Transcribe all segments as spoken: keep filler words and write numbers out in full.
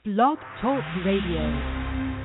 Blog Talk Radio.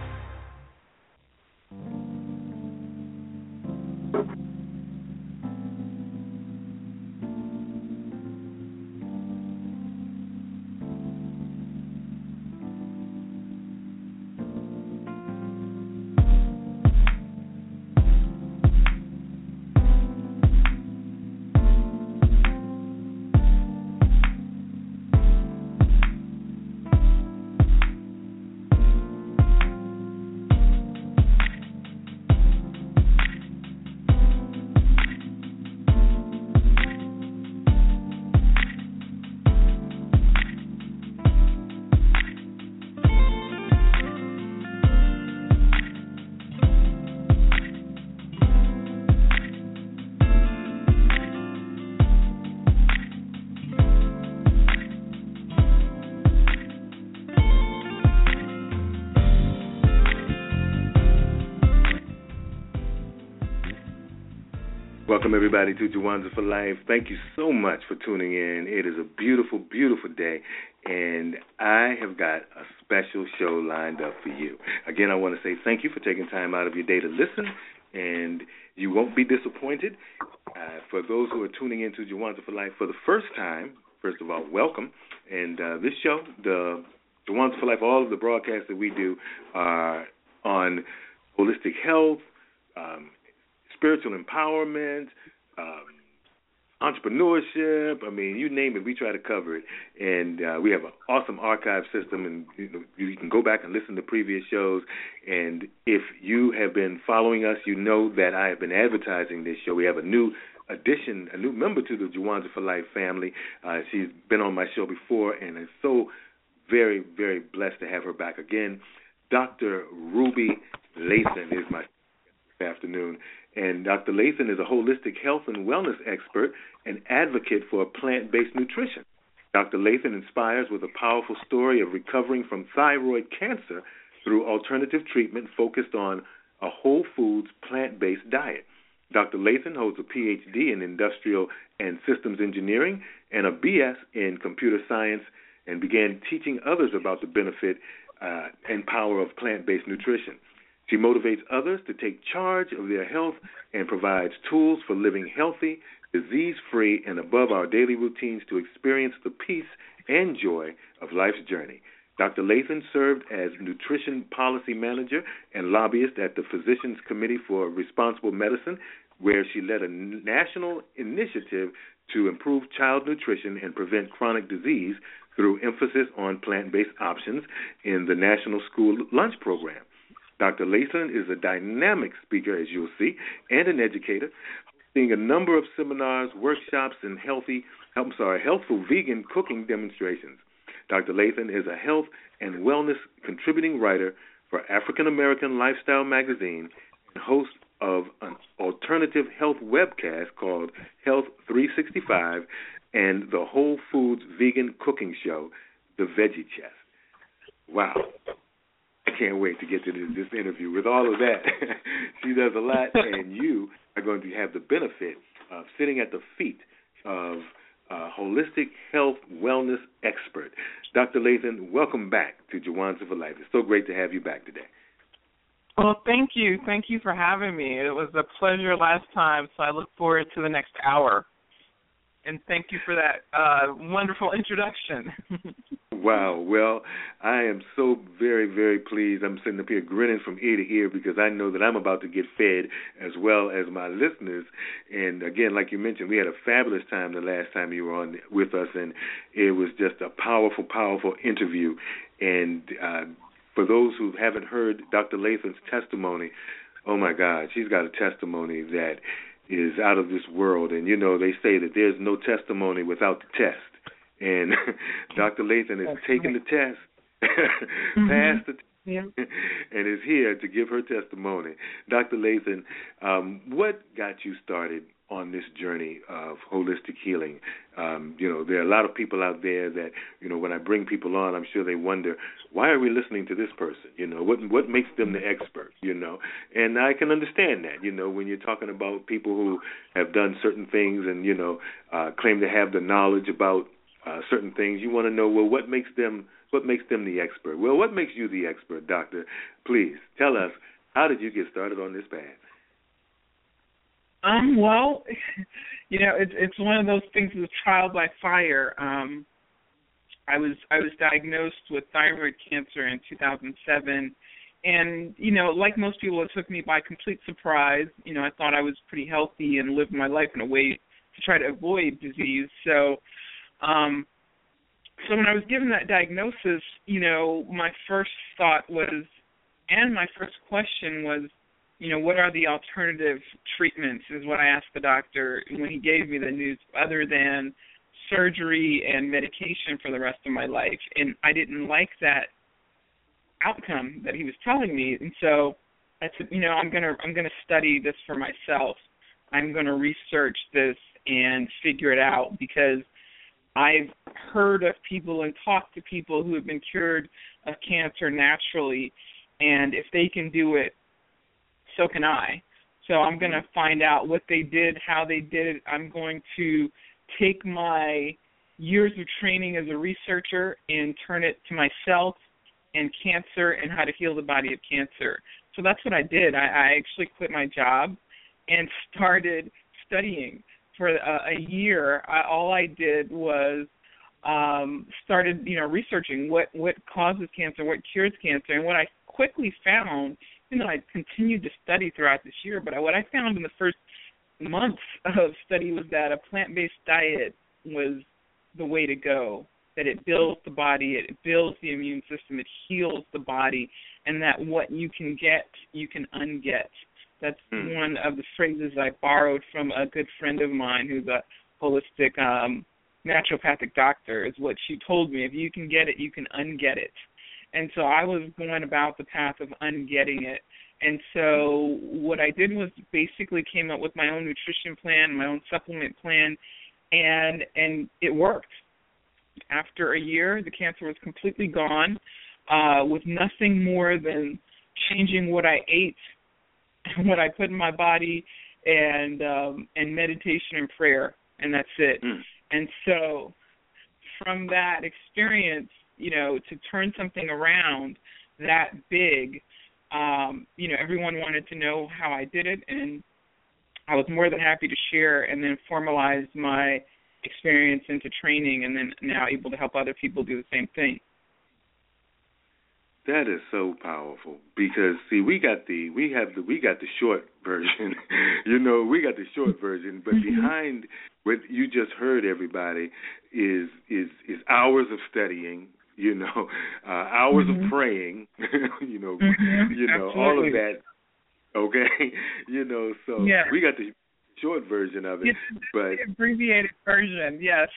Welcome, everybody, to Juwanza for Life. Thank you so much for tuning in. It is a beautiful, beautiful day, and I have got a special show lined up for you. Again, I want to say thank you for taking time out of your day to listen, and you won't be disappointed. Uh, for those who are tuning in to Juwanza for Life for the first time, first of all, welcome. And uh, this show, the Juwanza for Life, all of the broadcasts that we do are on holistic health, um, spiritual empowerment, um, entrepreneurship. I mean, you name it, we try to cover it. And uh, we have an awesome archive system, and you know, you can go back and listen to previous shows. And if you have been following us, you know that I have been advertising this show. We have a new addition, a new member to the Juwanza for Life family. Uh, she's been on my show before, and I'm so very, very blessed to have her back again. Doctor Ruby Lathan is my afternoon. And Doctor Lathan is a holistic health and wellness expert and advocate for plant-based nutrition. Doctor Lathan inspires with a powerful story of recovering from thyroid cancer through alternative treatment focused on a whole foods, plant-based diet. Doctor Lathan holds a P H D in industrial and systems engineering and a B S in computer science, and began teaching others about the benefit uh, and power of plant-based nutrition. She motivates others to take charge of their health and provides tools for living healthy, disease-free, and above our daily routines to experience the peace and joy of life's journey. Doctor Lathan served as nutrition policy manager and lobbyist at the Physicians Committee for Responsible Medicine, where she led a national initiative to improve child nutrition and prevent chronic disease through emphasis on plant-based options in the National School Lunch Program. Doctor Lathan is a dynamic speaker, as you'll see, and an educator, hosting a number of seminars, workshops, and healthy, I'm sorry, healthful vegan cooking demonstrations. Doctor Lathan is a health and wellness contributing writer for African American Lifestyle magazine and host of an alternative health webcast called Health three sixty-five and the Whole Foods vegan cooking show, The Veggie Chest. Wow. I can't wait to get to this, this interview. With all of that, she does a lot, and you are going to have the benefit of sitting at the feet of a holistic health wellness expert. Doctor Lathan, welcome back to Juwanza for Life. It's so great to have you back today. Well, thank you. Thank you for having me. It was a pleasure last time, so I look forward to the next hour. And thank you for that uh, wonderful introduction. Wow. Well, I am so very, very pleased. I'm sitting up here grinning from ear to ear because I know that I'm about to get fed as well as my listeners. And, again, like you mentioned, we had a fabulous time the last time you were on with us, and it was just a powerful, powerful interview. And uh, for those who haven't heard Doctor Lathan's testimony, oh, my God, she's got a testimony that is out of this world. And, you know, they say that there's no testimony without the test. And Doctor Lathan has taken the test, mm-hmm. passed the test, yeah. and is here to give her testimony. Doctor Lathan, um, what got you started on this journey of holistic healing? Um, you know, there are a lot of people out there that, you know, when I bring people on, I'm sure they wonder, why are we listening to this person? You know, what what makes them the expert, you know? And I can understand that, you know, when you're talking about people who have done certain things and, you know, uh, claim to have the knowledge about uh, certain things. You want to know, well, what makes them what makes them the expert? Well, what makes you the expert, Doctor? Please tell us, how did you get started on this path? Um, well, you know, it's it's one of those things of trial by fire. Um, I was I was diagnosed with thyroid cancer in two thousand seven, and you know, like most people, it took me by complete surprise. You know, I thought I was pretty healthy and lived my life in a way to try to avoid disease. So, um, so when I was given that diagnosis, you know, my first thought was, and my first question was, you know, what are the alternative treatments, is what I asked the doctor when he gave me the news, other than surgery and medication for the rest of my life. And I didn't like that outcome that he was telling me. And so I said, you know, I'm gonna I'm gonna study this for myself. I'm gonna research this and figure it out, because I've heard of people and talked to people who have been cured of cancer naturally, and if they can do it, so can I. So I'm going to find out what they did, how they did it. I'm going to take my years of training as a researcher and turn it to myself and cancer and how to heal the body of cancer. So that's what I did. I, I actually quit my job and started studying. For a, a year, I, all I did was um, started, you know, researching what, what causes cancer, what cures cancer, and what I quickly found, you know, I continued to study throughout this year, but what I found in the first months of study was that a plant-based diet was the way to go, that it builds the body, it builds the immune system, it heals the body, and that what you can get, you can unget. That's mm. one of the phrases I borrowed from a good friend of mine who's a holistic um, naturopathic doctor, is what she told me. If you can get it, you can unget it. And so I was going about the path of ungetting it. And so what I did was basically came up with my own nutrition plan, my own supplement plan, and and it worked. After a year, the cancer was completely gone, uh, with nothing more than changing what I ate, what I put in my body, and um, and meditation and prayer, and that's it. Mm. And so from that experience, you know, to turn something around that big, um, you know, everyone wanted to know how I did it, and I was more than happy to share, and then formalize my experience into training, and then now able to help other people do the same thing. That is so powerful, because see, we got the we have the we got the short version, you know, we got the short version, but mm-hmm. behind what you just heard, everybody, is is is hours of studying, you know, uh, hours mm-hmm. of praying, you know, mm-hmm. you know, Absolutely. all of that. Okay, you know, so yeah. we got the short version of it, it's but the abbreviated version, yes.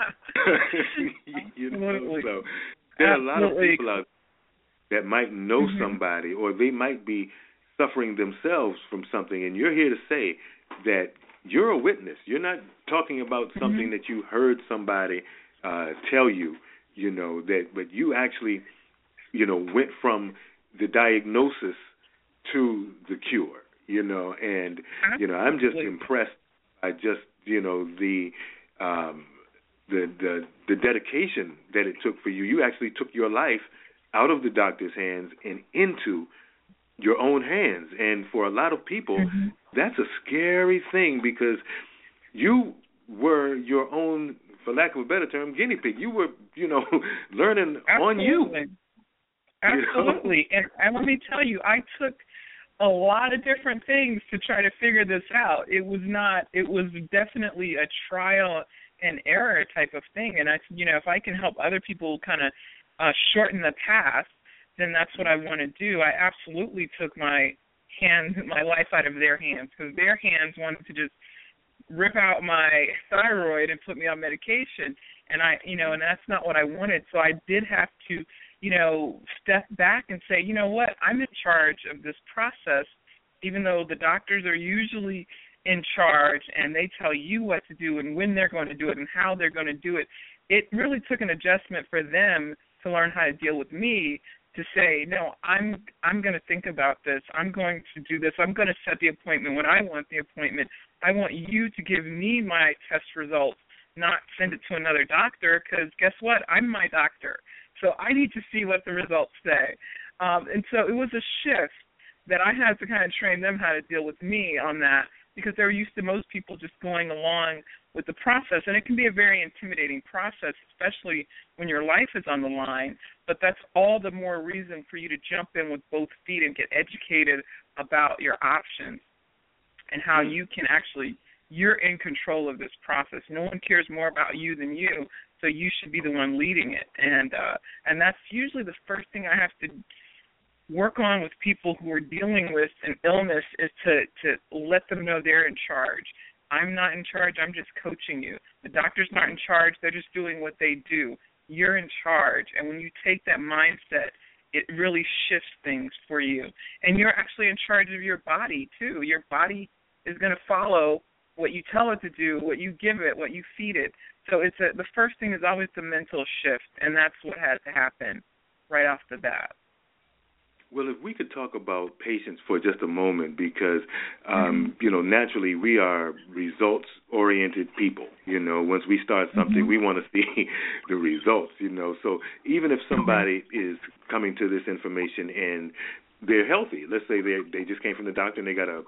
you know, so there are a lot of people out that might know mm-hmm. somebody, or they might be suffering themselves from something, and you're here to say that you're a witness. You're not talking about mm-hmm. something that you heard somebody uh, tell you, you know, that, but you actually, you know, went from the diagnosis to the cure, you know, and, you know, I'm just impressed by just, you know, the, um, the, the, the dedication that it took for you. You actually took your life out of the doctor's hands and into your own hands. And for a lot of people, mm-hmm. that's a scary thing, because you were your own, for lack of a better term, guinea pig. You were, you know, learning Absolutely. on you. Absolutely. You know? and, and let me tell you, I took a lot of different things to try to figure this out. It was not, it was definitely a trial and error type of thing. And I, you know, if I can help other people kind of Uh, shorten the path, then that's what I want to do. I absolutely took my hands, my life out of their hands, because their hands wanted to just rip out my thyroid and put me on medication, and I, you know, and that's not what I wanted. So I did have to, you know, step back and say, you know what, I'm in charge of this process, even though the doctors are usually in charge and they tell you what to do and when they're going to do it and how they're going to do it. It really took an adjustment for them to learn how to deal with me, to say, no, I'm I'm going to think about this. I'm going to do this. I'm going to set the appointment when I want the appointment. I want you to give me my test results not send it to another doctor, because guess what? I'm my doctor. So I need to see what the results say. Um, and so it was a shift that I had to kind of train them how to deal with me on that, because they're used to most people just going along with the process. And it can be a very intimidating process, especially when your life is on the line. But that's all the more reason for you to jump in with both feet and get educated about your options and how you can actually, you're in control of this process. No one cares more about you than you, so you should be the one leading it. And uh, and that's usually the first thing I have to work on with people who are dealing with an illness, is to, to let them know they're in charge. I'm not in charge, I'm just coaching you. The doctor's not in charge, they're just doing what they do. You're in charge. And when you take that mindset, it really shifts things for you. And you're actually in charge of your body, too. Your body is going to follow what you tell it to do, what you give it, what you feed it. So it's a, the first thing is always the mental shift, and that's what has to happen right off the bat. Well, if we could talk about patience for just a moment, because, um, you know, naturally we are results-oriented people. You know, once we start something, mm-hmm. we want to see the results, you know. So even if somebody mm-hmm. is coming to this information and they're healthy, let's say they they just came from the doctor and they got a,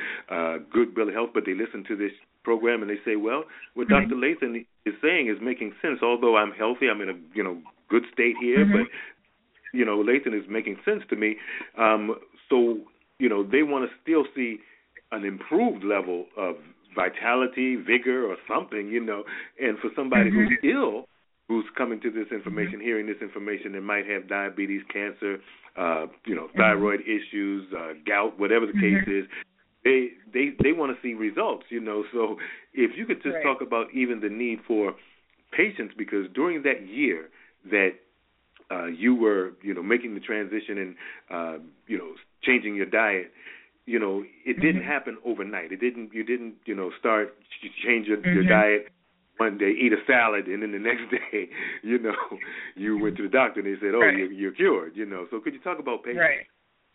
a good bill of health, but they listen to this program and they say, well, what mm-hmm. Doctor Lathan is saying is making sense. Although I'm healthy, I'm in a, you know, good state here, mm-hmm. but you know, Lathan is making sense to me. Um, so, you know, they want to still see an improved level of vitality, vigor, or something, you know. And for somebody mm-hmm. who's ill, who's coming to this information, mm-hmm. hearing this information, and might have diabetes, cancer, uh, you know, thyroid mm-hmm. issues, uh, gout, whatever the mm-hmm. case is, they they they want to see results, you know. So if you could just right. talk about even the need for patience, because during that year that Uh, you were, you know, making the transition and, uh, you know, changing your diet, you know, it didn't mm-hmm. happen overnight. It didn't, you didn't, you know, start change your, mm-hmm. your diet one day, eat a salad, and then the next day, you know, you went to the doctor and they said, oh, right. you're, you're cured, you know. So could you talk about patience? Right.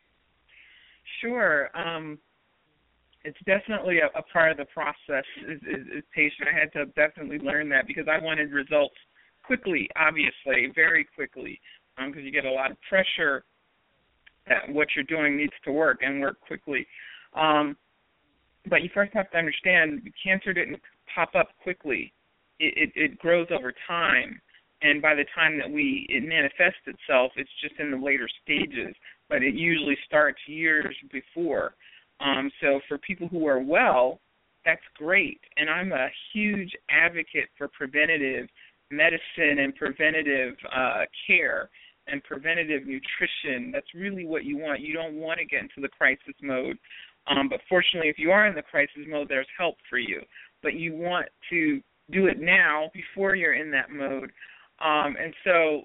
Sure. Um, it's definitely a, a part of the process is, is, is patient. I had to definitely learn that because I wanted results quickly, obviously, very quickly, because um, you get a lot of pressure that what you're doing needs to work and work quickly. Um, but you first have to understand cancer didn't pop up quickly. It, it, it grows over time, and by the time that we it manifests itself, it's just in the later stages, but it usually starts years before. Um, so for people who are well, that's great, and I'm a huge advocate for preventative medicine and preventative uh, care and preventative nutrition. That's really what you want. You don't want to get into the crisis mode. Um, but fortunately, if you are in the crisis mode, there's help for you. But you want to do it now before you're in that mode. Um, and so,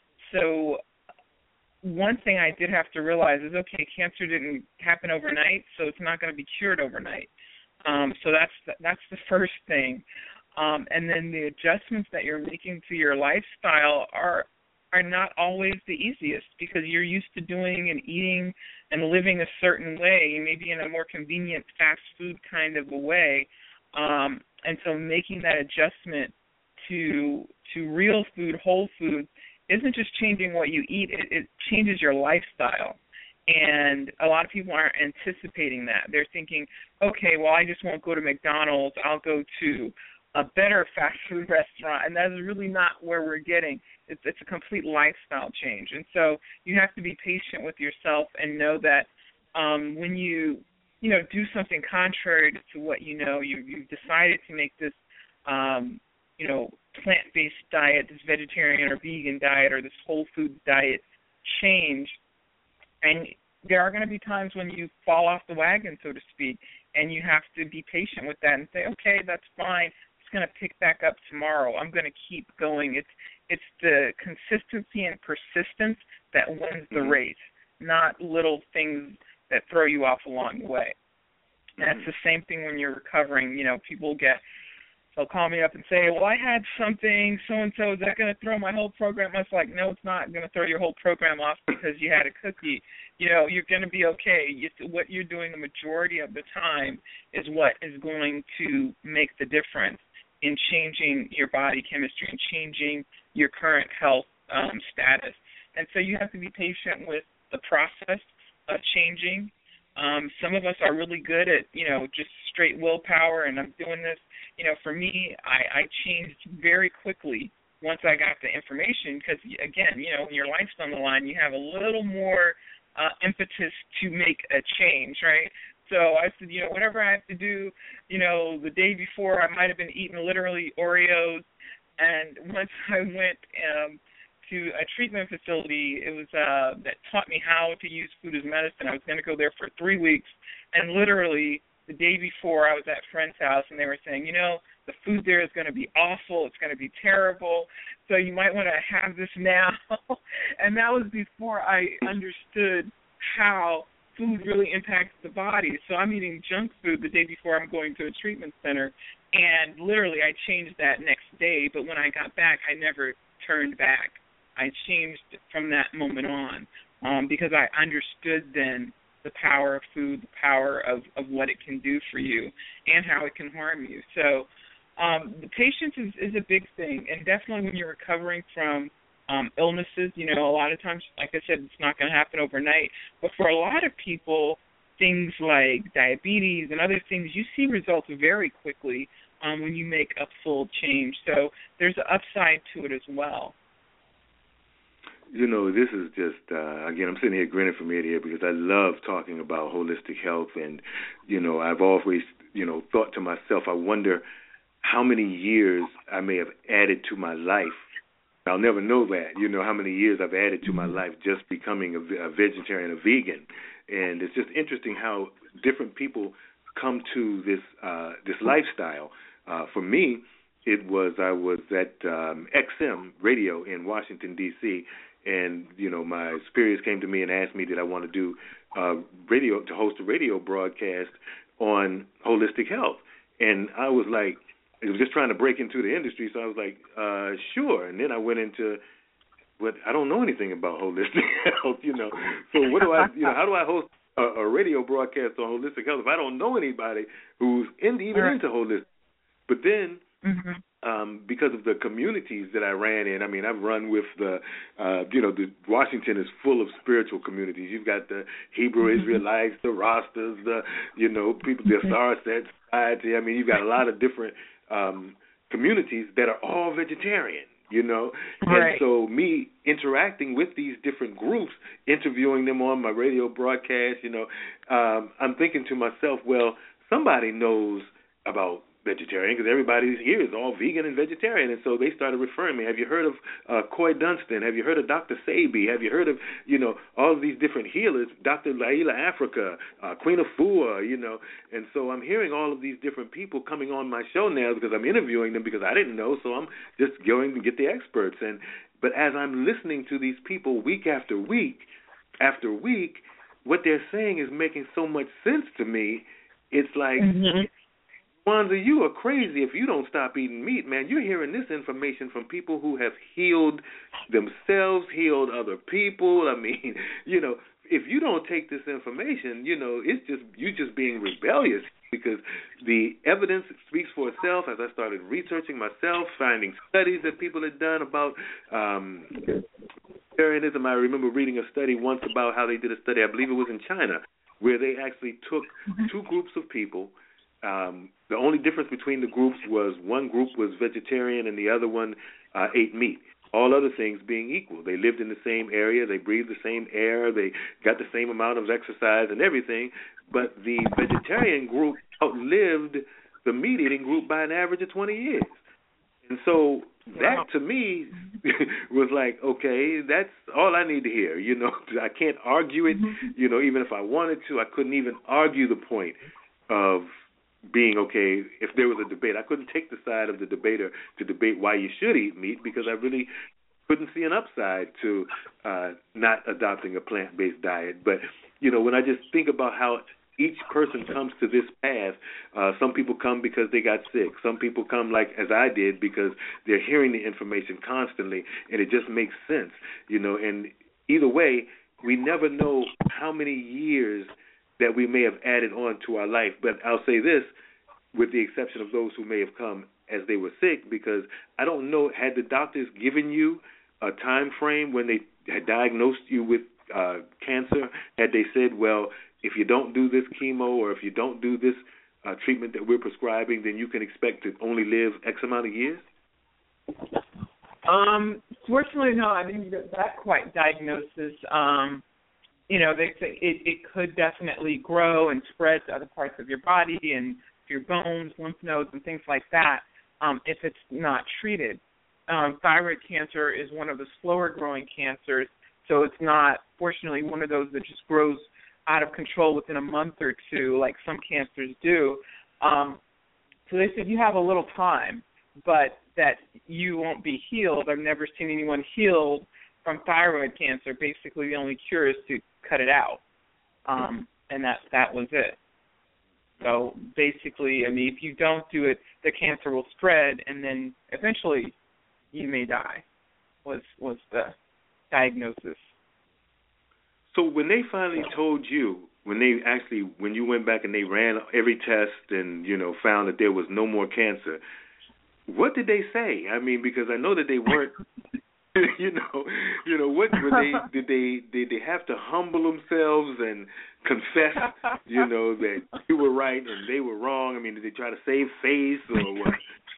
so one thing I did have to realize is, okay, cancer didn't happen overnight, so it's not going to be cured overnight. Um, so that's the, that's the first thing. Um, and then the adjustments that you're making to your lifestyle are are not always the easiest because you're used to doing and eating and living a certain way, maybe in a more convenient fast food kind of a way. Um, and so making that adjustment to to real food, whole food, isn't just changing what you eat, it, it changes your lifestyle. And a lot of people aren't anticipating that. They're thinking, okay, well, I just won't go to McDonald's, I'll go to a better fast food restaurant, and that's really not where we're getting. It's, it's a complete lifestyle change. And so you have to be patient with yourself and know that um, when you, you know, do something contrary to what you know, you, you've decided to make this, um, you know, plant-based diet, this vegetarian or vegan diet or this whole food diet change, and there are going to be times when you fall off the wagon, so to speak, and you have to be patient with that and say, okay, that's fine. Going to pick back up tomorrow. I'm going to keep going. It's it's the consistency and persistence that wins the race, not little things that throw you off along the way. And that's the same thing when you're recovering. You know, people get they'll call me up and say, well, I had something, so-and-so, is that going to throw my whole program? I was like, no, it's not going to throw your whole program off because you had a cookie. You know, you're going to be okay. You, what you're doing the majority of the time is what is going to make the difference. in changing your body chemistry and changing your current health um, status. And so you have to be patient with the process of changing. Um, some of us are really good at, you know, just straight willpower, and I'm doing this. You know, for me, I, I changed very quickly once I got the information because, again, you know, when your life's on the line, you have a little more uh, impetus to make a change, right? So I said, you know, whatever I have to do, you know, the day before I might have been eating literally Oreos, and once I went um, to a treatment facility, it was uh, that taught me how to use food as medicine. I was going to go there for three weeks, and literally the day before I was at a friend's house, and they were saying, you know, the food there is going to be awful. It's going to be terrible. So you might want to have this now. And that was before I understood how food really impacts the body. So I'm eating junk food the day before I'm going to a treatment center. And literally I changed that next day. But when I got back, I never turned back. I changed from that moment on um, because I understood then the power of food, the power of, of what it can do for you and how it can harm you. So um, the patience is, is a big thing, and definitely when you're recovering from um, illnesses, you know, a lot of times, like I said, it's not going to happen overnight. But for a lot of people, things like diabetes and other things, you see results very quickly um, when you make a full change. So there's an upside to it as well. You know, this is just, uh, again, I'm sitting here grinning from ear to ear because I love talking about holistic health. And, you know, I've always, you know, thought to myself, I wonder how many years I may have added to my life. I'll never know that, you know, how many years I've added to my life just becoming a, a vegetarian, a vegan. And it's just interesting how different people come to this uh, this lifestyle. Uh, for me, it was, I was at um, X M radio in Washington, D C, and, you know, my superiors came to me and asked me did I want to do uh, radio, to host a radio broadcast on holistic health. And I was like, I was just trying to break into the industry, so I was like, uh, sure. And then I went into, but I don't know anything about holistic health, you know. So what do I, you know, how do I host a, a radio broadcast on holistic health if I don't know anybody who's in, even right. into holistic? But then, mm-hmm. um, because of the communities that I ran in, I mean, I've run with the, uh, you know, the Washington is full of spiritual communities. You've got the Hebrew mm-hmm. Israelites, the Rastas, the, you know, people, the Sarset Society. I mean, you've got a lot of different um, communities that are all vegetarian, you know. Right. And so me interacting with these different groups, interviewing them on my radio broadcast, you know, um, I'm thinking to myself, well, somebody knows about vegetarian because everybody here is all vegan and vegetarian. And so they started referring me. Have you heard of uh, Coy Dunstan? Have you heard of Doctor Sabi? Have you heard of, you know, all of these different healers, Doctor Laila Africa, uh, Queen Afua, you know. And so I'm hearing all of these different people coming on my show now because I'm interviewing them because I didn't know, so I'm just going to get the experts. And but as I'm listening to these people week after week after week, what they're saying is making so much sense to me. It's like, mm-hmm. Wanda, you are crazy if you don't stop eating meat, man. You're hearing this information from people who have healed themselves, healed other people. I mean, you know, if you don't take this information, you know, it's just you just being rebellious because the evidence speaks for itself. As I started researching myself, finding studies that people had done about um, vegetarianism, I remember reading a study once about how they did a study, I believe it was in China, where they actually took two groups of people. Um, the only difference between the groups was one group was vegetarian and the other one uh, ate meat. All other things being equal. They lived in the same area. They breathed the same air. They got the same amount of exercise and everything. But the vegetarian group outlived the meat-eating group by an average of twenty years. And so that, wow. to me, was like, okay, that's all I need to hear. You know, I can't argue it. You know, even if I wanted to, I couldn't even argue the point of being okay, if there was a debate. I couldn't take the side of the debater to debate why you should eat meat because I really couldn't see an upside to uh, not adopting a plant-based diet. But, you know, when I just think about how each person comes to this path, uh, some people come because they got sick. Some people come like as I did because they're hearing the information constantly and it just makes sense, you know. And either way, we never know how many years that we may have added on to our life. But I'll say this, with the exception of those who may have come as they were sick, because I don't know, had the doctors given you a time frame when they had diagnosed you with uh, cancer? Had they said, well, if you don't do this chemo or if you don't do this uh, treatment that we're prescribing, then you can expect to only live X amount of years? Um, fortunately, no, I didn't get that quite diagnosis. Um, you know, they say it, it could definitely grow and spread to other parts of your body and your bones, lymph nodes, and things like that um, if it's not treated. Um, thyroid cancer is one of the slower-growing cancers, so it's not, fortunately, one of those that just grows out of control within a month or two like some cancers do. Um, so they said you have a little time, but that you won't be healed. I've never seen anyone healed from thyroid cancer. Basically, the only cure is to cut it out, um, and that that was it. So basically, I mean, if you don't do it, the cancer will spread, and then eventually you may die, was was the diagnosis. So when they finally told you, when they actually, when you went back and they ran every test and, you know, found that there was no more cancer, what did they say? I mean, because I know that they weren't, you know, you know, what were they? Did they did they have to humble themselves and confess, you know, that you were right and they were wrong? I mean, did they try to save face or what?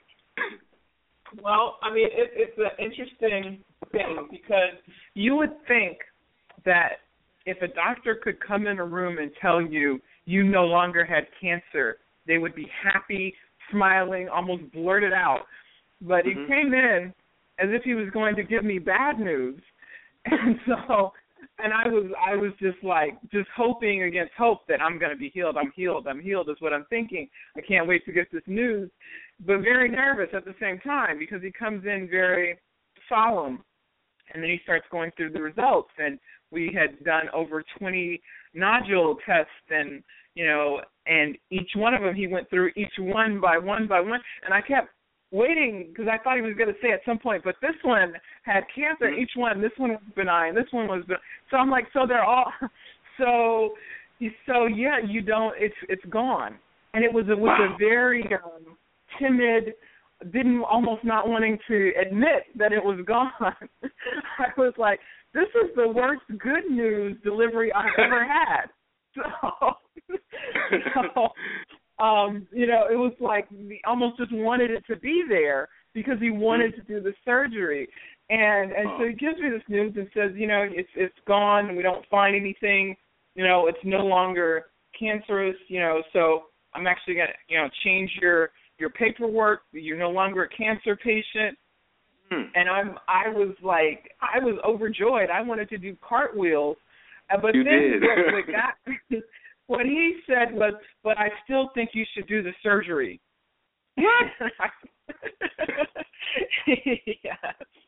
Well, I mean, it, it's an interesting thing because you would think that if a doctor could come in a room and tell you you no longer had cancer, they would be happy, smiling, almost blurt it out. But mm-hmm. he came in as if he was going to give me bad news. And so, and I was I was just like, just hoping against hope that I'm going to be healed. I'm healed. I'm healed is what I'm thinking. I can't wait to get this news. But very nervous at the same time because he comes in very solemn. And then he starts going through the results. And we had done over twenty nodule tests and, you know, and each one of them, he went through each one by one by one. And I kept waiting because I thought he was going to say at some point, but this one had cancer, each one, this one was benign, this one was benign. So I'm like, so they're all, so, so yeah, you don't, it's it's gone. And it was, it was wow. a very um, timid, didn't, almost not wanting to admit that it was gone. I was like, this is the worst good news delivery I've ever had. So, so um, you know, it was like he almost just wanted it to be there because he wanted to do the surgery. And and so he gives me this news and says, you know, it's it's gone and we don't find anything, you know, it's no longer cancerous, you know, so I'm actually going to, you know, change your, your paperwork. You're no longer a cancer patient. Hmm. And I'm I was like, I was overjoyed. I wanted to do cartwheels. Uh, but you then did. what, what, got, what he said was, but I still think you should do the surgery. What? Yes.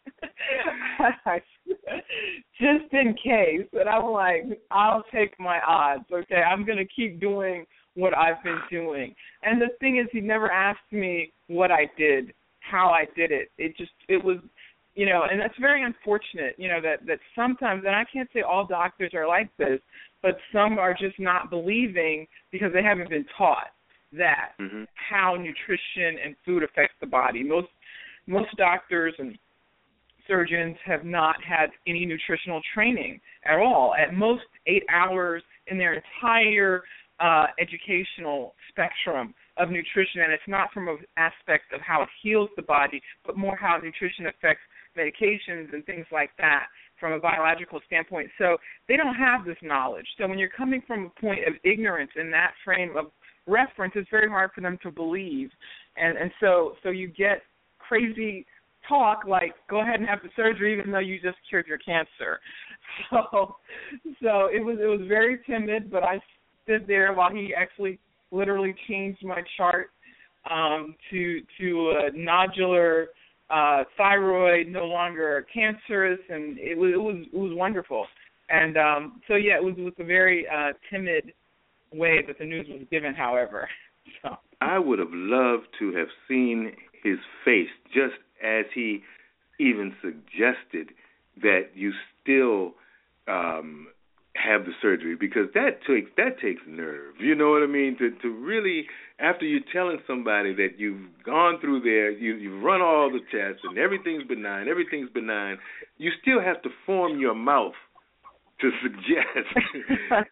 Just in case. And I'm like, I'll take my odds, okay? I'm going to keep doing what I've been doing. And the thing is, he never asked me what I did, how I did it. It just, it was, you know, and that's very unfortunate, you know, that, that sometimes, and I can't say all doctors are like this, but some are just not believing because they haven't been taught that, mm-hmm. how nutrition and food affects the body. Most most doctors and surgeons have not had any nutritional training at all. At most eight hours in their entire uh, educational spectrum of nutrition, and it's not from an aspect of how it heals the body, but more how nutrition affects medications and things like that from a biological standpoint. So they don't have this knowledge. So when you're coming from a point of ignorance in that frame of reference, it's very hard for them to believe. And and so so you get crazy talk like, go ahead and have the surgery even though you just cured your cancer. So so it was it was very timid, but I stood there while he actually literally changed my chart um, to to a nodular uh, thyroid, no longer cancerous, and it was it was it was wonderful. And um, so yeah, it was, it was a very uh, timid way that the news was given, however. So I would have loved to have seen his face just as he even suggested that you still um, have the surgery. surgery, because that takes that takes nerve. You know what I mean? To to really, after you're telling somebody that you've gone through there, you you've run all the tests and everything's benign, everything's benign, you still have to form your mouth to suggest.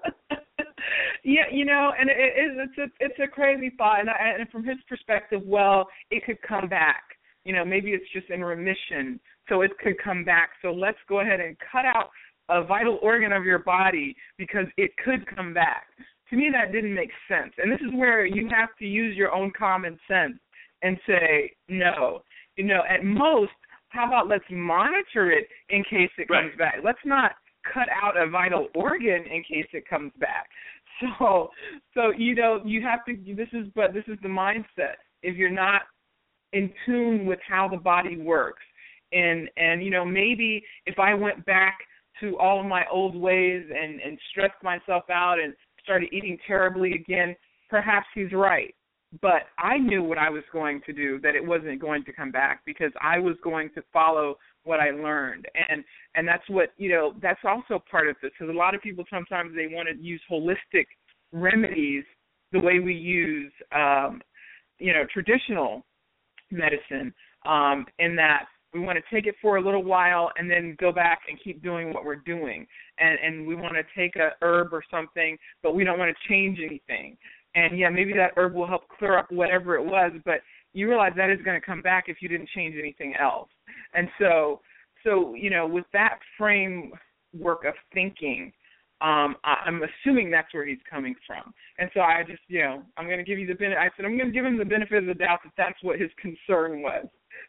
Yeah, you know, and it, it, it's a it's a crazy thought, and, I, and from his perspective, well, it could come back. You know, maybe it's just in remission, so it could come back. So let's go ahead and cut out a vital organ of your body because it could come back. To me, that didn't make sense, and this is where you have to use your own common sense and say no. You know, at most, how about let's monitor it in case it comes right. back. Let's not cut out a vital organ in case it comes back. So, so you know, you have to. This is, but this is the mindset. If you're not in tune with how the body works, and and you know, maybe if I went back to all of my old ways and and stressed myself out and started eating terribly again, perhaps he's right. But I knew what I was going to do, that it wasn't going to come back, because I was going to follow what I learned. And and that's what, you know, that's also part of this, because a lot of people sometimes they want to use holistic remedies the way we use, um, you know, traditional medicine, um, in that we want to take it for a little while and then go back and keep doing what we're doing. And, and we want to take a herb or something, but we don't want to change anything. And, yeah, maybe that herb will help clear up whatever it was, but you realize that is going to come back if you didn't change anything else. And so, so you know, with that framework of thinking, um, I'm assuming that's where he's coming from. And so I just, you know, I'm going to give you the benefit. I said I'm going to give him the benefit of the doubt that that's what his concern was.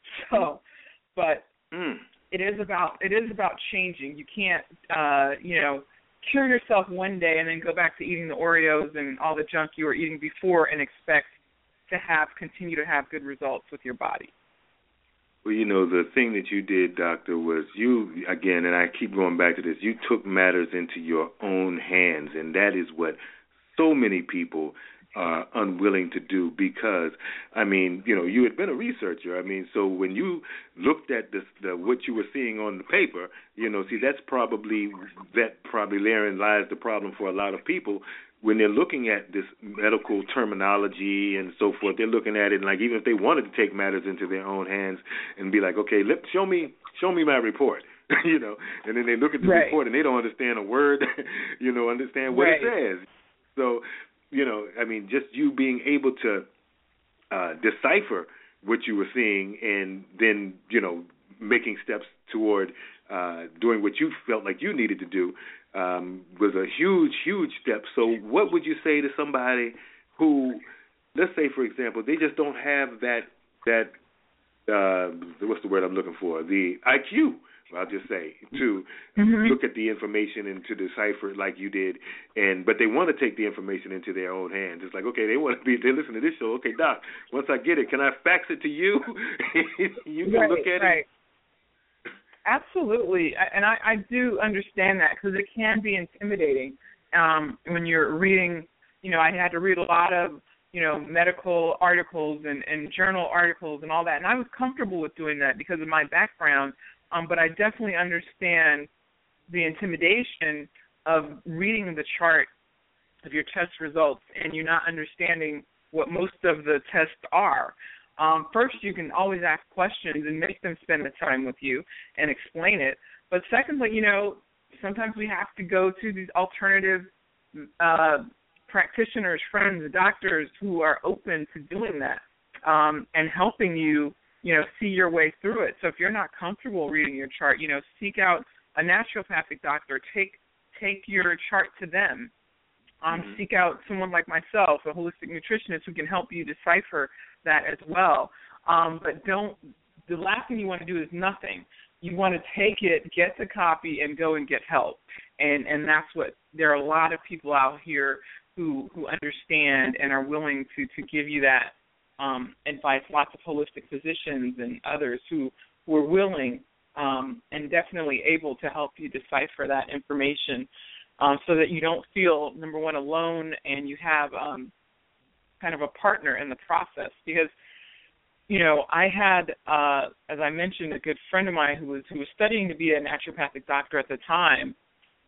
So, but mm. it is about it is about changing. You can't, uh, you know, cure yourself one day and then go back to eating the Oreos and all the junk you were eating before and expect to have continue to have good results with your body. Well, you know, the thing that you did, Doctor, was you, again, and I keep going back to this, you took matters into your own hands, and that is what so many people are unwilling to do because, I mean, you know, you had been a researcher. I mean, so when you looked at this, the, what you were seeing on the paper, you know, see, that's probably, that probably therein lies the problem for a lot of people. When they're looking at this medical terminology and so forth, they're looking at it and like even if they wanted to take matters into their own hands and be like, okay, let show me show me my report, you know, and then they look at the right. report and they don't understand a word, you know, understand what right. it says. So, you know, I mean, just you being able to uh, decipher what you were seeing and then, you know, making steps toward uh, doing what you felt like you needed to do. Um, was a huge, huge step. So what would you say to somebody who, let's say, for example, they just don't have that, that uh, what's the word I'm looking for, the I Q, I'll just say, to mm-hmm. look at the information and to decipher it like you did, and but they want to take the information into their own hands. It's like, okay, they want to be, they listen to this show, okay, Doc, once I get it, can I fax it to you? You can right, look at right. it. Absolutely, and I, I do understand that because it can be intimidating um, when you're reading. You know, I had to read a lot of, you know, medical articles and, and journal articles and all that, and I was comfortable with doing that because of my background, um, but I definitely understand the intimidation of reading the chart of your test results and you not understanding what most of the tests are. Um, first, you can always ask questions and make them spend the time with you and explain it. But secondly, you know, sometimes we have to go to these alternative uh, practitioners, friends, doctors who are open to doing that um, and helping you, you know, see your way through it. So if you're not comfortable reading your chart, you know, seek out a naturopathic doctor. Take take your chart to them. Um, mm-hmm. Seek out someone like myself, a holistic nutritionist, who can help you decipher that as well. Um, but don't, the last thing you want to do is nothing. You want to take it, get the copy, and go and get help. And and that's what, there are a lot of people out here who, who understand and are willing to, to give you that um, advice, lots of holistic physicians and others who were willing um, and definitely able to help you decipher that information um, so that you don't feel, number one, alone, and you have um, kind of a partner in the process. Because, you know, I had, uh, as I mentioned, a good friend of mine who was who was studying to be a naturopathic doctor at the time,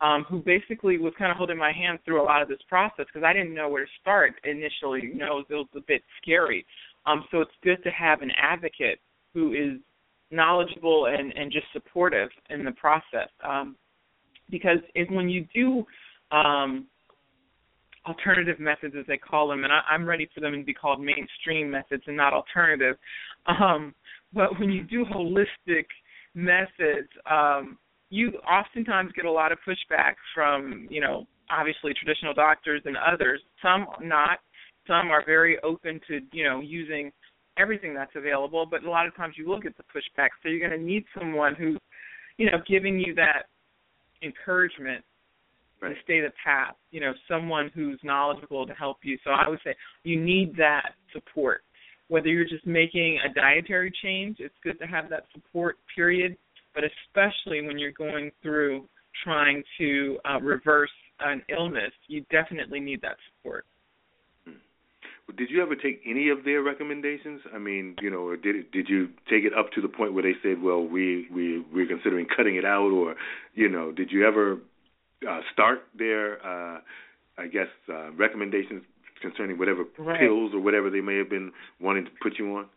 um, who basically was kind of holding my hand through a lot of this process because I didn't know where to start initially. You know, it was, it was a bit scary. Um, so it's good to have an advocate who is knowledgeable and, and just supportive in the process. Um, because if, when you do um, alternative methods, as they call them, and I, I'm ready for them to be called mainstream methods and not alternative, um, but when you do holistic methods, um, you oftentimes get a lot of pushback from, you know, obviously traditional doctors and others. Some not. Some are very open to, you know, using everything that's available, but a lot of times you will get the pushback. So you're going to need someone who's, you know, giving you that encouragement right. to stay the path, you know, someone who's knowledgeable to help you. So I would say you need that support. Whether you're just making a dietary change, it's good to have that support, period, but especially when you're going through trying to uh, reverse an illness, you definitely need that support. Did you ever take any of their recommendations? I mean, you know, or did it, did you take it up to the point where they said, well, we, we, we're considering cutting it out, or, you know, did you ever uh, start their, uh, I guess, uh, recommendations concerning whatever right. pills or whatever they may have been wanting to put you on?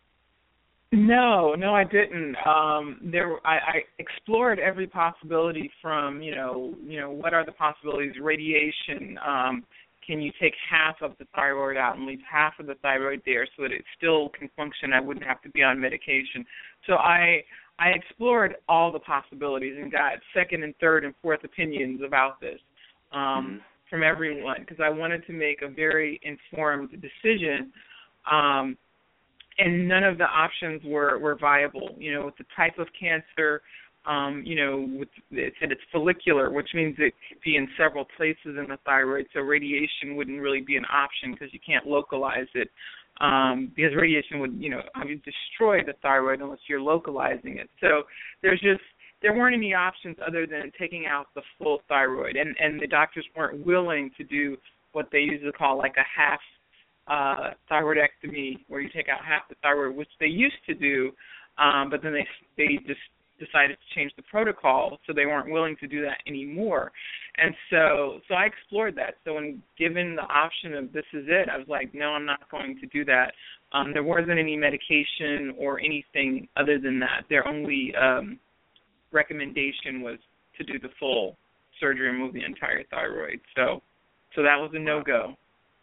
No, no, I didn't. Um, there, I, I explored every possibility from, you know, you know, what are the possibilities? Radiation. Um, can you take half of the thyroid out and leave half of the thyroid there so that it still can function? I wouldn't have to be on medication. So I, I explored all the possibilities and got second and third and fourth opinions about this um, mm-hmm. from everyone because I wanted to make a very informed decision. Um, And none of the options were, were viable. You know, with the type of cancer, um, you know, with, it said it's follicular, which means it could be in several places in the thyroid, so radiation wouldn't really be an option because you can't localize it. Um, because radiation would, you know, I mean, destroy the thyroid unless you're localizing it. So there's just, there weren't any options other than taking out the full thyroid. And, and the doctors weren't willing to do what they usually call like a half Uh, thyroidectomy, where you take out half the thyroid, which they used to do, um, but then they they just decided to change the protocol, so they weren't willing to do that anymore. And so so I explored that. So when given the option of this is it, I was like, no, I'm not going to do that. Um, there wasn't any medication or anything other than that. Their only um, recommendation was to do the full surgery and remove the entire thyroid. So so that was a no-go.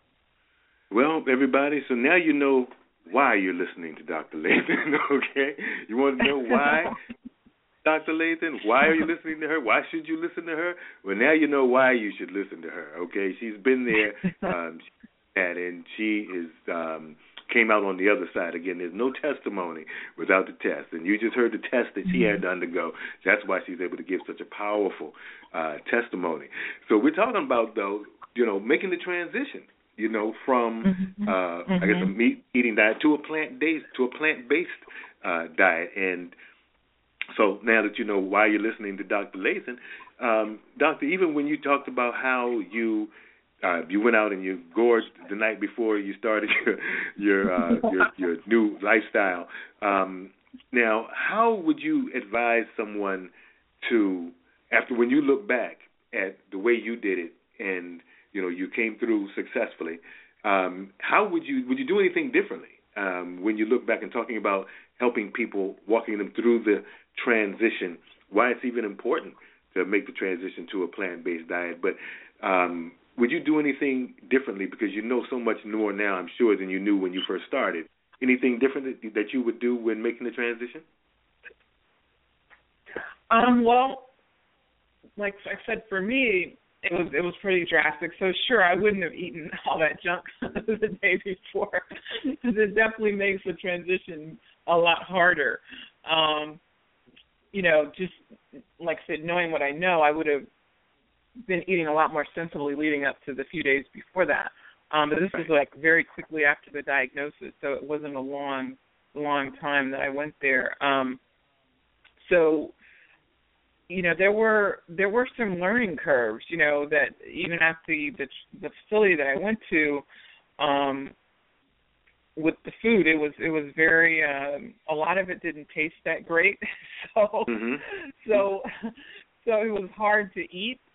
Well, everybody, so now you know why you're listening to Doctor Lathan, okay? You want to know why, Doctor Lathan? Why are you listening to her? Why should you listen to her? Well, now you know why you should listen to her, okay? She's been there, um, and she is um, came out on the other side. Again, there's no testimony without the test, and you just heard the test that she had to undergo. That's why she's able to give such a powerful uh, testimony. So we're talking about, though, you know, making the transition. You know, from mm-hmm. uh, mm-hmm. I guess a meat eating diet to a plant based to a plant based uh, diet, and so now that you know why you're listening to Doctor Lathan, um, Doctor, even when you talked about how you uh, you went out and you gorged the night before you started your your uh, your, your new lifestyle, um, now how would you advise someone to, after when you look back at the way you did it and you know, you came through successfully. Um, how would you would you do anything differently um, when you look back and talking about helping people, walking them through the transition? Why it's even important to make the transition to a plant-based diet. But um, would you do anything differently because you know so much more now, I'm sure, than you knew when you first started? Anything different that, that you would do when making the transition? Um. Well, like I said, for me, It was it was pretty drastic. So sure, I wouldn't have eaten all that junk the day before, because it definitely makes the transition a lot harder. Um, you know, just like I said, knowing what I know, I would have been eating a lot more sensibly leading up to the few days before that. Um, but this was like very quickly after the diagnosis, so it wasn't a long, long time that I went there. Um, so. You know, there were there were some learning curves. You know, that even at the the, the facility that I went to, um, with the food, it was it was very um, a lot of it didn't taste that great. so mm-hmm. so so it was hard to eat.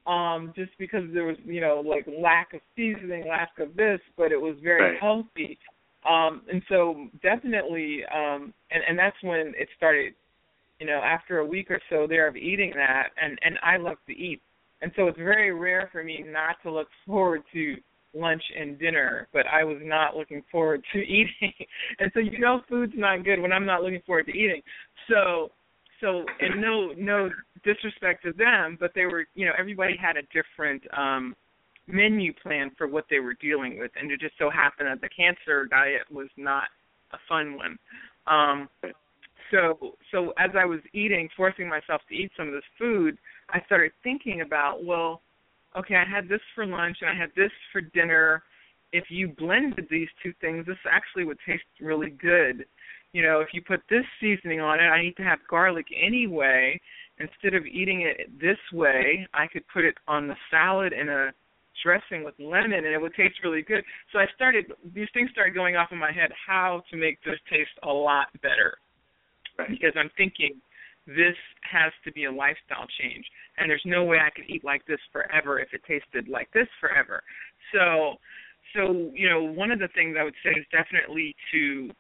um, just because there was, you know, like lack of seasoning, lack of this, but it was very right. healthy. Um, and so definitely, um, and, and that's when it started, you know, after a week or so there of eating that, and, and I love to eat. And so it's very rare for me not to look forward to lunch and dinner, but I was not looking forward to eating. And so you know food's not good when I'm not looking forward to eating. So, so and no no disrespect to them, but they were, you know, everybody had a different um, menu plan for what they were dealing with, and it just so happened that the cancer diet was not a fun one. Um, so, so as I was eating, forcing myself to eat some of this food, I started thinking about, well, okay, I had this for lunch and I had this for dinner. If you blended these two things, this actually would taste really good. You know, if you put this seasoning on it, I need to have garlic anyway. Instead of eating it this way, I could put it on the salad in a dressing with lemon, and it would taste really good. So I started, these things started going off in my head, how to make this taste a lot better. Right. Because I'm thinking, this has to be a lifestyle change, and there's no way I could eat like this forever if it tasted like this forever. So, so you know, one of the things I would say is definitely to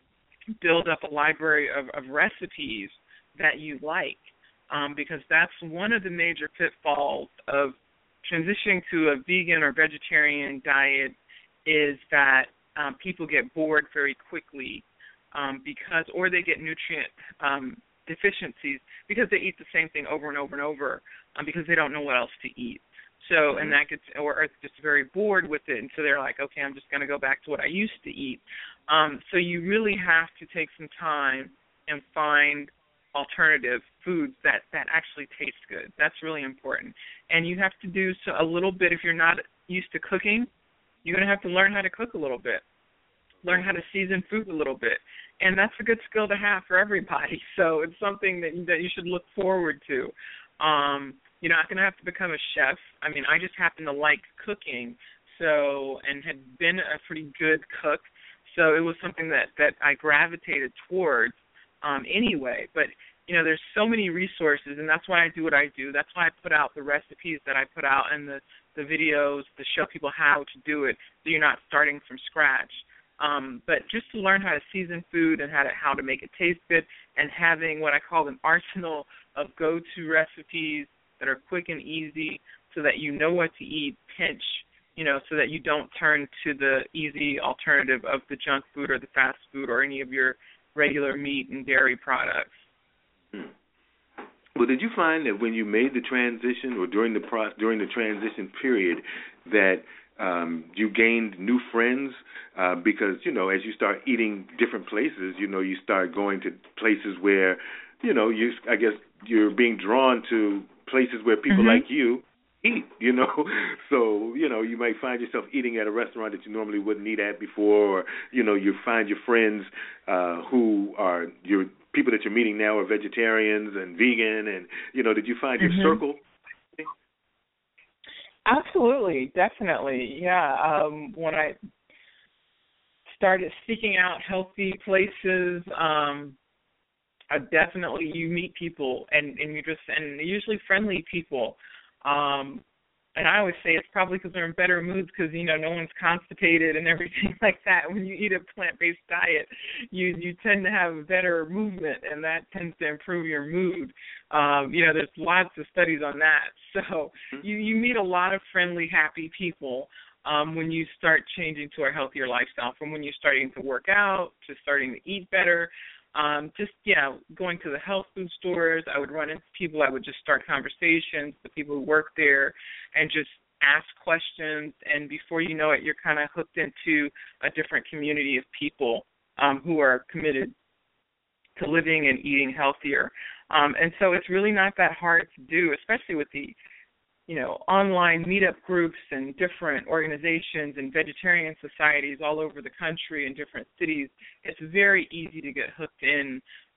build up a library of, of recipes that you like, um, because that's one of the major pitfalls of transitioning to a vegan or vegetarian diet is that um, people get bored very quickly um, because, or they get nutrient um, deficiencies because they eat the same thing over and over and over um, because they don't know what else to eat. So, mm-hmm. and that gets, or are just very bored with it, and so they're like, okay, I'm just going to go back to what I used to eat. Um, so you really have to take some time and find alternative foods that, that actually taste good. That's really important. And you have to do so a little bit. If you're not used to cooking, you're going to have to learn how to cook a little bit, learn how to season food a little bit. And that's a good skill to have for everybody. So it's something that, that you should look forward to. Um, you're not going to have to become a chef. I mean, I just happen to like cooking, so and had been a pretty good cook. So it was something that, that I gravitated towards um, anyway. But, you know, there's so many resources, and that's why I do what I do. That's why I put out the recipes that I put out and the, the videos to show people how to do it so you're not starting from scratch. Um, but just to learn how to season food and how to, how to make it taste good and having what I call an arsenal of go-to recipes that are quick and easy so that you know what to eat, pinch, you know, so that you don't turn to the easy alternative of the junk food or the fast food or any of your regular meat and dairy products. Hmm. Well, did you find that when you made the transition or during the pro- during the transition period that um, you gained new friends uh, because, you know, as you start eating different places, you know, you start going to places where, you know, you I guess you're being drawn to places where people mm-hmm. like you eat, you know. So, you know, you might find yourself eating at a restaurant that you normally wouldn't eat at before, or, you know, you find your friends uh, who are your people that you're meeting now are vegetarians and vegan, and, you know, did you find your mm-hmm. circle? Absolutely, definitely, yeah. Um, when I started seeking out healthy places, um, I definitely you meet people, and, and you just and usually friendly people. Um, and I always say it's probably because they're in better moods because, you know, no one's constipated and everything like that. When you eat a plant-based diet, you you tend to have better movement, and that tends to improve your mood. Um, you know, there's lots of studies on that. So you, you meet a lot of friendly, happy people um, when you start changing to a healthier lifestyle, from when you're starting to work out to starting to eat better. Um, just, yeah, going to the health food stores, I would run into people. I would just start conversations with people who work there and just ask questions. And before you know it, you're kind of hooked into a different community of people um, who are committed to living and eating healthier. Um, and so it's really not that hard to do, especially with the, you know, online meetup groups and different organizations and vegetarian societies all over the country in different cities. It's very easy to get hooked in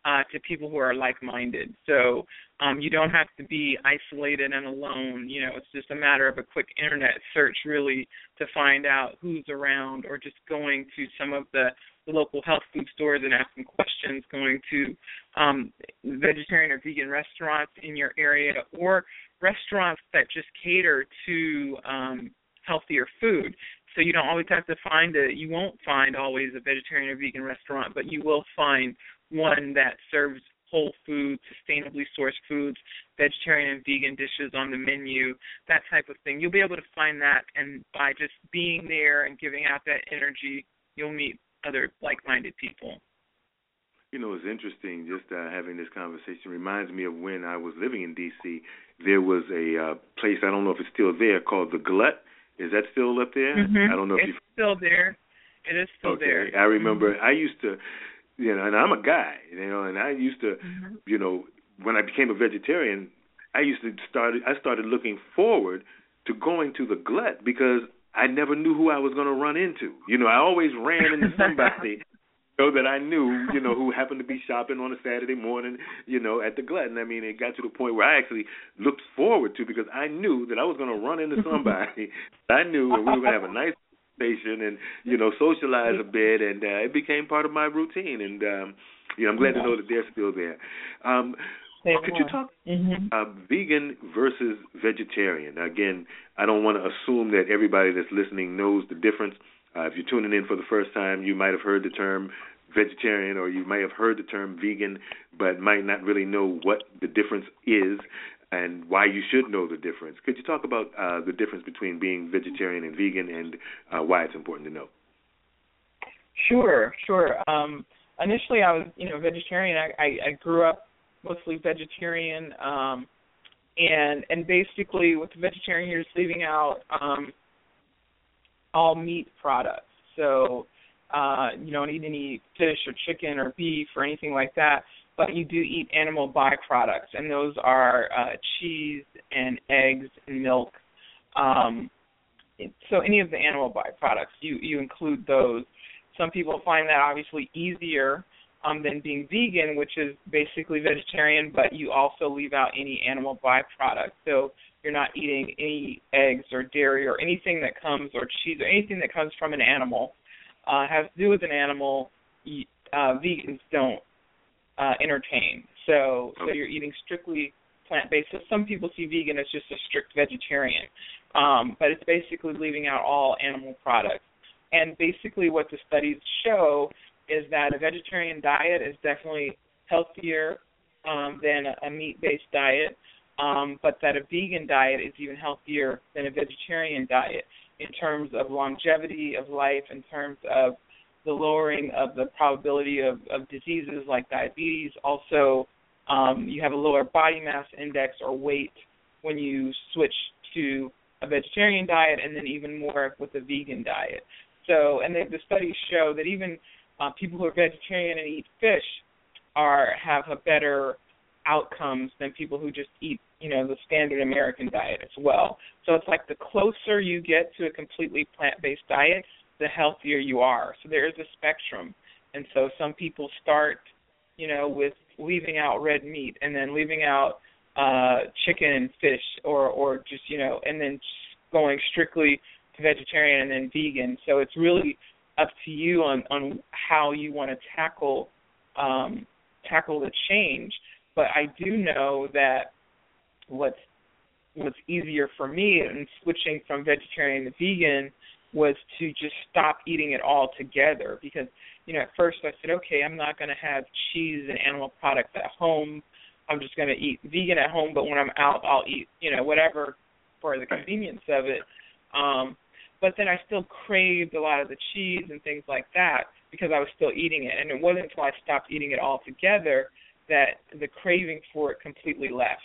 uh, to people who are like-minded. So um, you don't have to be isolated and alone. You know, it's just a matter of a quick internet search, really, to find out who's around, or just going to some of the, the local health food stores and asking questions, going to um, vegetarian or vegan restaurants in your area, or restaurants that just cater to um, healthier food. So you don't always have to find a, you won't find always a vegetarian or vegan restaurant, but you will find one that serves whole food, sustainably sourced foods, vegetarian and vegan dishes on the menu, that type of thing. You'll be able to find that, and by just being there and giving out that energy, you'll meet other like-minded people. You know, it's interesting just uh, having this conversation. Reminds me of when I was living in D C. There was a uh, place, I don't know if it's still there, called The Glut. Is that still up there? Mm-hmm. I don't know if it's you... still there. It is still okay. there. I remember mm-hmm. I used to, you know, and I'm a guy, you know, and I used to, mm-hmm. you know, when I became a vegetarian, I used to start, I started looking forward to going to The Glut because I never knew who I was going to run into. You know, I always ran into somebody so that I knew, you know, who happened to be shopping on a Saturday morning, you know, at the Glut. And I mean, it got to the point where I actually looked forward to, because I knew that I was going to run into somebody. I knew, and we were going to have a nice conversation and, you know, socialize a bit, and uh, it became part of my routine. And, um, you know, I'm glad to know that they're still there. Um, could you talk mm-hmm. uh, vegan versus vegetarian? Again, I don't want to assume that everybody that's listening knows the difference. Uh, if you're tuning in for the first time, you might have heard the term vegetarian, or you might have heard the term vegan, but might not really know what the difference is and why you should know the difference. Could you talk about uh, the difference between being vegetarian and vegan, and uh, why it's important to know? Sure, sure. Um, initially, I was, you know, vegetarian. I, I, I grew up mostly vegetarian, um, and and basically with the vegetarian, you're just leaving out um, all meat products. So uh, you don't eat any fish or chicken or beef or anything like that, but you do eat animal byproducts, and those are uh, cheese and eggs and milk. Um, so any of the animal byproducts, you, you include those. Some people find that obviously easier um, than being vegan, which is basically vegetarian, but you also leave out any animal byproducts. So you're not eating any eggs or dairy or anything that comes, or cheese, or anything that comes from an animal, uh, has to do with an animal. Uh, vegans don't uh, entertain. So, so you're eating strictly plant-based. So some people see vegan as just a strict vegetarian, um, but it's basically leaving out all animal products. And basically what the studies show is that a vegetarian diet is definitely healthier um, than a, a meat-based diet, um, but that a vegan diet is even healthier than a vegetarian diet in terms of longevity of life, in terms of the lowering of the probability of, of diseases like diabetes. Also, um, you have a lower body mass index or weight when you switch to a vegetarian diet, and then even more with a vegan diet. So, and the, the studies show that even uh, people who are vegetarian and eat fish are have a better outcomes than people who just eat, you know, the standard American diet as well. So it's like the closer you get to a completely plant-based diet, the healthier you are. So there is a spectrum. And so some people start, you know, with leaving out red meat, and then leaving out uh, chicken and fish, or, or just, you know, and then going strictly to vegetarian and then vegan. So it's really up to you on, on how you want to tackle um, tackle the change. But I do know that what's what's easier for me in switching from vegetarian to vegan was to just stop eating it altogether. Because, you know, at first I said, okay, I'm not going to have cheese and animal products at home. I'm just going to eat vegan at home, but when I'm out, I'll eat, you know, whatever for the convenience of it. Um, but then I still craved a lot of the cheese and things like that because I was still eating it. And it wasn't until I stopped eating it altogether that the craving for it completely left.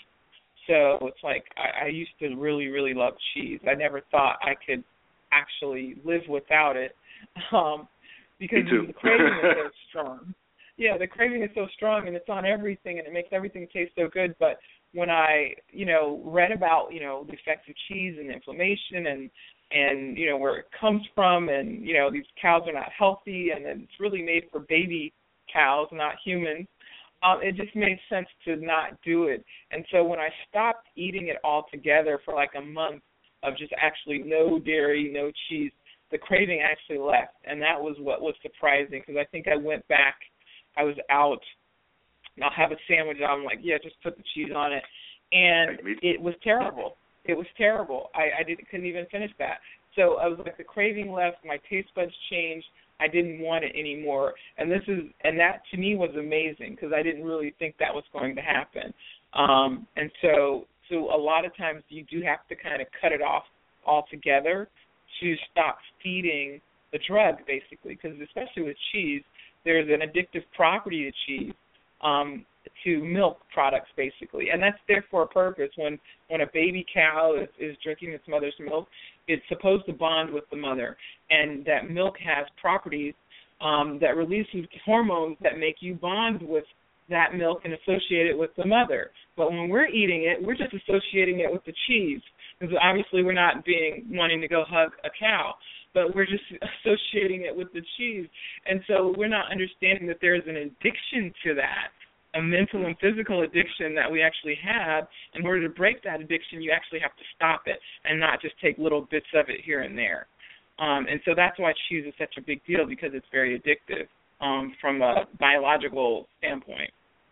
So it's like I, I used to really, really love cheese. I never thought I could actually live without it um, because the craving is so strong. Yeah, the craving is so strong, and it's on everything, and it makes everything taste so good. But when I, you know, read about, you know, the effects of cheese and inflammation and, and you know, where it comes from, and, you know, these cows are not healthy, and it's really made for baby cows, not humans. Um, it just made sense to not do it. And so when I stopped eating it altogether for like a month of just actually no dairy, no cheese, the craving actually left. And that was what was surprising, because I think I went back, I was out, and I'll have a sandwich, and I'm like, yeah, just put the cheese on it. And it was terrible. It was terrible. I, I didn't, couldn't even finish that. So I was like, the craving left, my taste buds changed. I didn't want it anymore. And this is, and that to me was amazing, because I didn't really think that was going to happen. Um, and so, so a lot of times you do have to kind of cut it off altogether to stop feeding the drug, basically, because especially with cheese, there's an addictive property to cheese, um, to milk products, basically, and that's there for a purpose. When when a baby cow is, is drinking its mother's milk, it's supposed to bond with the mother, and that milk has properties um, that releases hormones that make you bond with that milk and associate it with the mother. But when we're eating it, we're just associating it with the cheese, because obviously we're not being wanting to go hug a cow, but we're just associating it with the cheese. And so we're not understanding that there's an addiction to that, a mental and physical addiction that we actually have. In order to break that addiction, you actually have to stop it and not just take little bits of it here and there. Um, and so that's why cheese is such a big deal, because it's very addictive um, from a biological standpoint.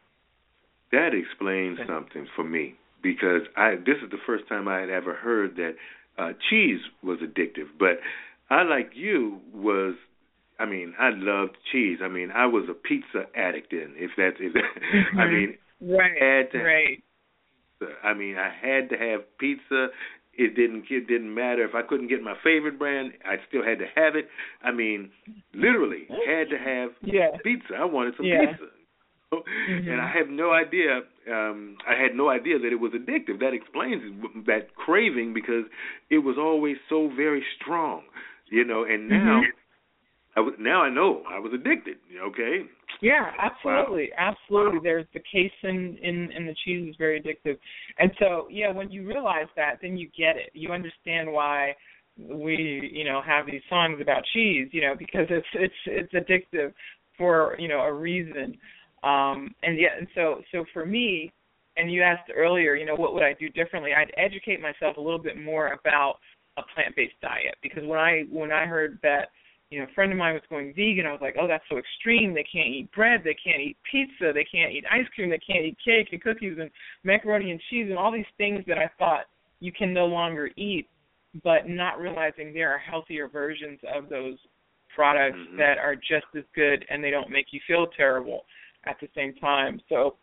That explains something for me, because I this is the first time I had ever heard that uh, cheese was addictive. But I, like you, was I mean, I loved cheese. I mean, I was a pizza addict in, if that's, if that, mm-hmm. I mean, right, had to right. Have, I mean, I had to have pizza. It didn't, it didn't matter if I couldn't get my favorite brand. I still had to have it. I mean, literally had to have yeah. pizza. I wanted some yeah. pizza. Mm-hmm. And I have no idea, um, I had no idea that it was addictive. That explains that craving, because it was always so very strong, you know, and now, mm-hmm. I was, now I know I was addicted, okay? Yeah, absolutely, wow. absolutely. There's the casein in, in the cheese is very addictive. And so, yeah, when you realize that, then you get it. You understand why we, you know, have these songs about cheese, you know, because it's it's it's addictive for, you know, a reason. Um, and yeah, and so so for me, and you asked earlier, you know, what would I do differently? I'd educate myself a little bit more about a plant-based diet, because when I when I heard that, you know, a friend of mine was going vegan, I was like, oh, that's so extreme. They can't eat bread, they can't eat pizza, they can't eat ice cream, they can't eat cake and cookies and macaroni and cheese and all these things that I thought you can no longer eat, but not realizing there are healthier versions of those products mm-hmm. that are just as good, and they don't make you feel terrible at the same time. So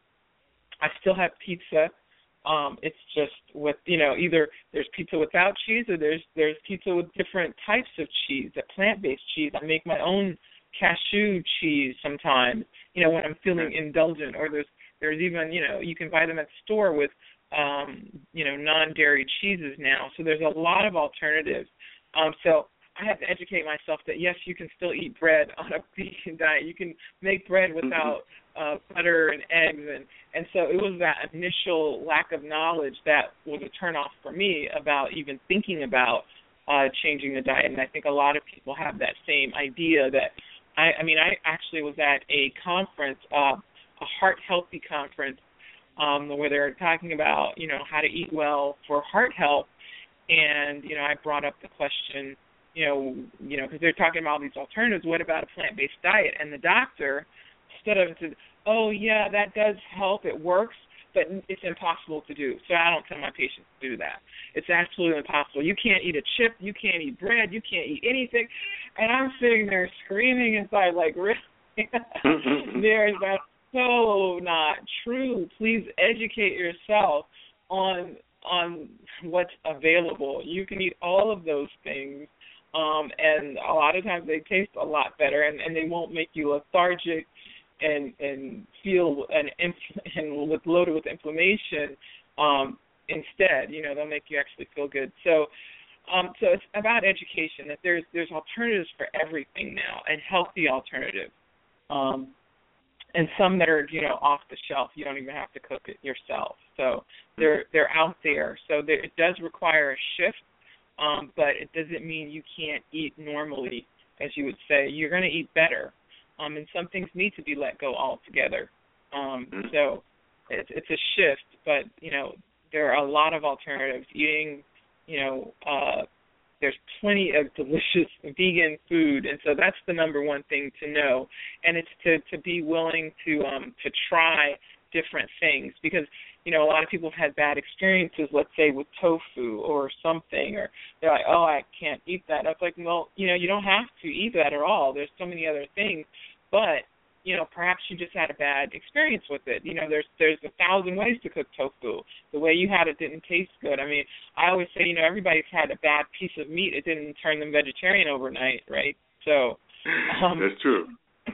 I still have pizza. Um, it's just with, you know, either there's pizza without cheese, or there's there's pizza with different types of cheese, a plant-based cheese. I make my own cashew cheese sometimes, you know, when I'm feeling indulgent, or there's there's even, you know, you can buy them at the store with, um, you know, non-dairy cheeses now. So there's a lot of alternatives. Um, so I have to educate myself that, yes, you can still eat bread on a vegan diet. You can make bread without uh, butter and eggs. And, and so it was that initial lack of knowledge that was a turnoff for me about even thinking about uh, changing the diet. And I think a lot of people have that same idea that, I, I mean, I actually was at a conference, uh, a heart healthy conference, um, where they were talking about, you know, how to eat well for heart health. And, you know, I brought up the question, you know, you know, because they're talking about all these alternatives. What about a plant-based diet? And the doctor stood up and said, oh, yeah, that does help. It works, but it's impossible to do. So I don't tell my patients to do that. It's absolutely impossible. You can't eat a chip. You can't eat bread. You can't eat anything. And I'm sitting there screaming inside, like, really? There's that's so not true. Please educate yourself on on what's available. You can eat all of those things. Um, and a lot of times they taste a lot better, and, and they won't make you lethargic and and feel and and with loaded with inflammation. Um, instead, you know, they'll make you actually feel good. So, um, so it's about education, that there's there's alternatives for everything now, and healthy alternatives, um, and some that are, you know, off the shelf. You don't even have to cook it yourself. So they're they're out there. So there, it does require a shift. Um, but it doesn't mean you can't eat normally, as you would say. You're going to eat better, um, and some things need to be let go altogether. Um, mm-hmm. So it's it's a shift, but you know there are a lot of alternatives. Eating, you know, uh, there's plenty of delicious vegan food, and so that's the number one thing to know. And it's to, to be willing to um, to try different things, because you know a lot of people have had bad experiences, let's say with tofu or something, or they're like, oh, I can't eat that. I was like, well, you know, you don't have to eat that at all. There's so many other things, but you know, perhaps you just had a bad experience with it. You know, there's there's a thousand ways to cook tofu. The way you had it didn't taste good. I mean, I always say, you know, everybody's had a bad piece of meat. It didn't turn them vegetarian overnight, right? So um, that's true.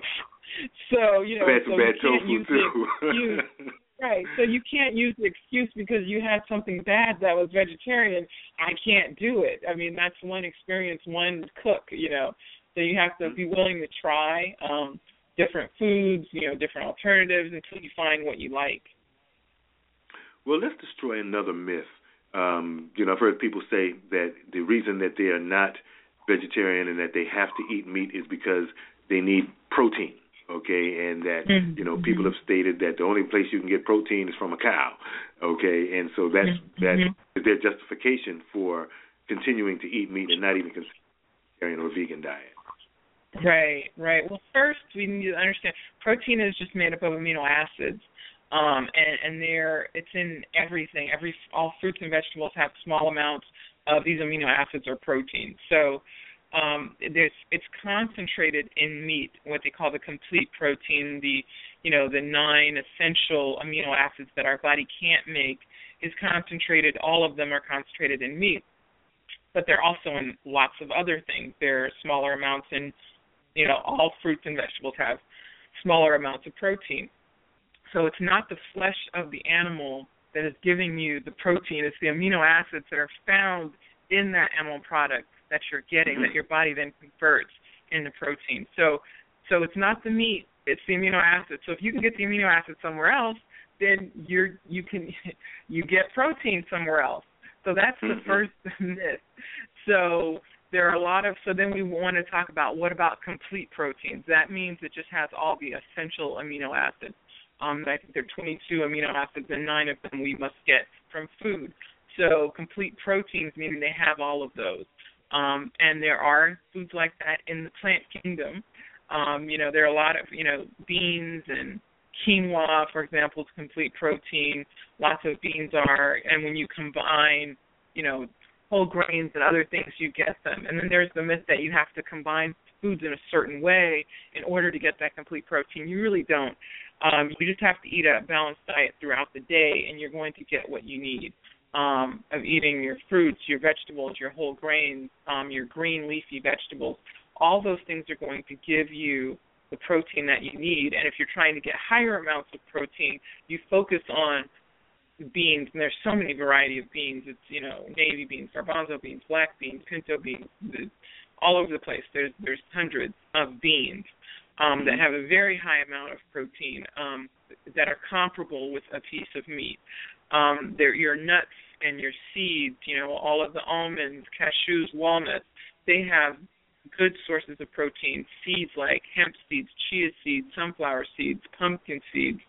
So you know, I've had so some bad you can't tofu use too. the excuse, right? So you can't use the excuse because you had something bad that was vegetarian. I can't do it. I mean, that's one experience, one cook. You know, so you have to be willing to try um, different foods, you know, different alternatives until you find what you like. Well, let's destroy another myth. Um, you know, I've heard people say that the reason that they are not vegetarian and that they have to eat meat is because they need protein. Okay, and that, you know, people have stated that the only place you can get protein is from a cow, okay, and so that's that is their justification for continuing to eat meat and not even considering a vegetarian or vegan diet. Right, right. Well, first we need to understand protein is just made up of amino acids, um, and, and they're it's in everything. Every all fruits and vegetables have small amounts of these amino acids or protein. So Um, there's, it's concentrated in meat, what they call the complete protein, the, you know, the nine essential amino acids that our body can't make is concentrated, all of them are concentrated in meat. But they're also in lots of other things. There are smaller amounts in, you know, all fruits and vegetables have smaller amounts of protein. So it's not the flesh of the animal that is giving you the protein, it's the amino acids that are found in that animal product that you're getting, that your body then converts into protein. So so it's not the meat, it's the amino acids. So if you can get the amino acids somewhere else, then you're you can you get protein somewhere else. So that's the first myth. So there are a lot of so then we want to talk about what about complete proteins. That means it just has all the essential amino acids. Um I think there are twenty-two amino acids and nine of them we must get from food. So complete proteins meaning they have all of those. Um, and there are foods like that in the plant kingdom. Um, you know, there are a lot of, you know, beans and quinoa, for example, is complete protein. Lots of beans are, and when you combine, you know, whole grains and other things, you get them. And then there's the myth that you have to combine foods in a certain way in order to get that complete protein. You really don't. Um, you just have to eat a balanced diet throughout the day, and you're going to get what you need. Um, of eating your fruits, your vegetables, your whole grains, um, your green leafy vegetables. All those things are going to give you the protein that you need. And if you're trying to get higher amounts of protein, you focus on beans, and there's so many variety of beans. It's, you know, navy beans, garbanzo beans, black beans, pinto beans, all over the place. There's there's hundreds of beans um, that have a very high amount of protein um, that are comparable with a piece of meat. Um, they're your nuts and your seeds, you know, all of the almonds, cashews, walnuts, they have good sources of protein. Seeds like hemp seeds, chia seeds, sunflower seeds, pumpkin seeds,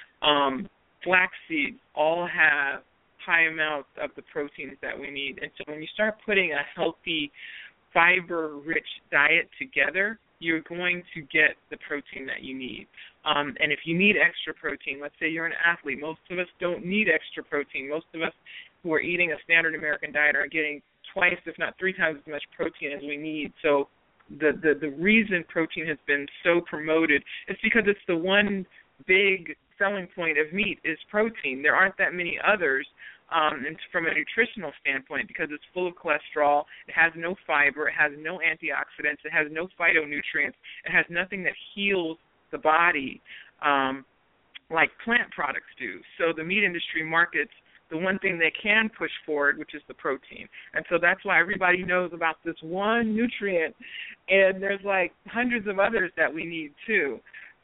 um, flax seeds, all have high amounts of the proteins that we need. And so when you start putting a healthy, fiber-rich diet together, you're going to get the protein that you need. Um, and if you need extra protein, let's say you're an athlete, most of us don't need extra protein. Most of us who are eating a standard American diet are getting twice, if not three times as much protein as we need. So the, the, the reason protein has been so promoted is because it's the one big selling point of meat is protein. There aren't that many others um, and from a nutritional standpoint because it's full of cholesterol, it has no fiber, it has no antioxidants, it has no phytonutrients, it has nothing that heals the body um, like plant products do. So the meat industry markets the one thing they can push forward, which is the protein. And so that's why everybody knows about this one nutrient, and there's like hundreds of others that we need too.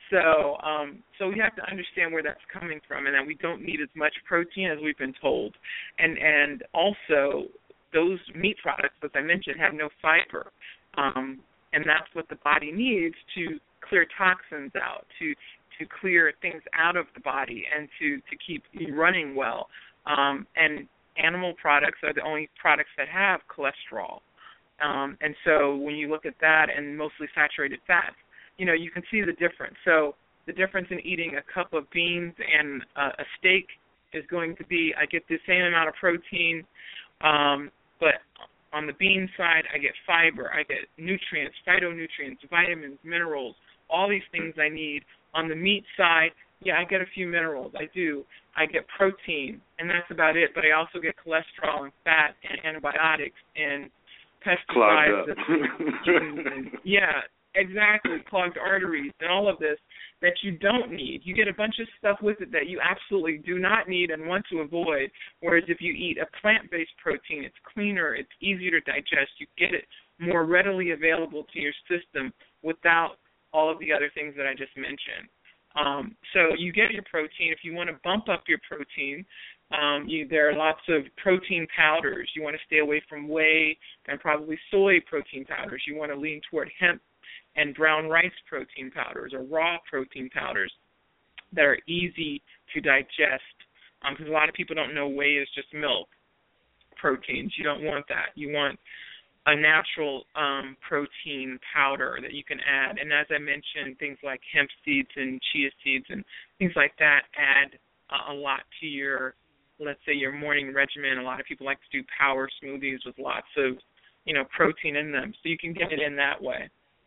So um, so we have to understand where that's coming from and that we don't need as much protein as we've been told. And, and also those meat products, as I mentioned, have no fiber. Um, and that's what the body needs to clear toxins out, to to clear things out of the body and to, to keep you running well. Um, and animal products are the only products that have cholesterol. Um, and so when you look at that and mostly saturated fats, you know, you can see the difference. So the difference in eating a cup of beans and uh, a steak is going to be, I get the same amount of protein, um, but on the bean side, I get fiber, I get nutrients, phytonutrients, vitamins, minerals, all these things I need. On the meat side, yeah, I get a few minerals, I do. I get protein, and that's about it, but I also get cholesterol and fat and antibiotics and pesticides. and, yeah, exactly, clogged arteries and all of this that you don't need. You get a bunch of stuff with it that you absolutely do not need and want to avoid, whereas if you eat a plant-based protein, it's cleaner, it's easier to digest, you get it more readily available to your system without all of the other things that I just mentioned. Um, so you get your protein. If you want to bump up your protein, um, you, there are lots of protein powders. You want to stay away from whey and probably soy protein powders. You want to lean toward hemp and brown rice protein powders or raw protein powders that are easy to digest, because um, a lot of people don't know whey is just milk proteins. You don't want that. You want a natural um, protein powder that you can add. And as I mentioned, things like hemp seeds and chia seeds and things like that add uh, a lot to your, let's say, your morning regimen. A lot of people like to do power smoothies with lots of, you know, protein in them. So you can get it in that way.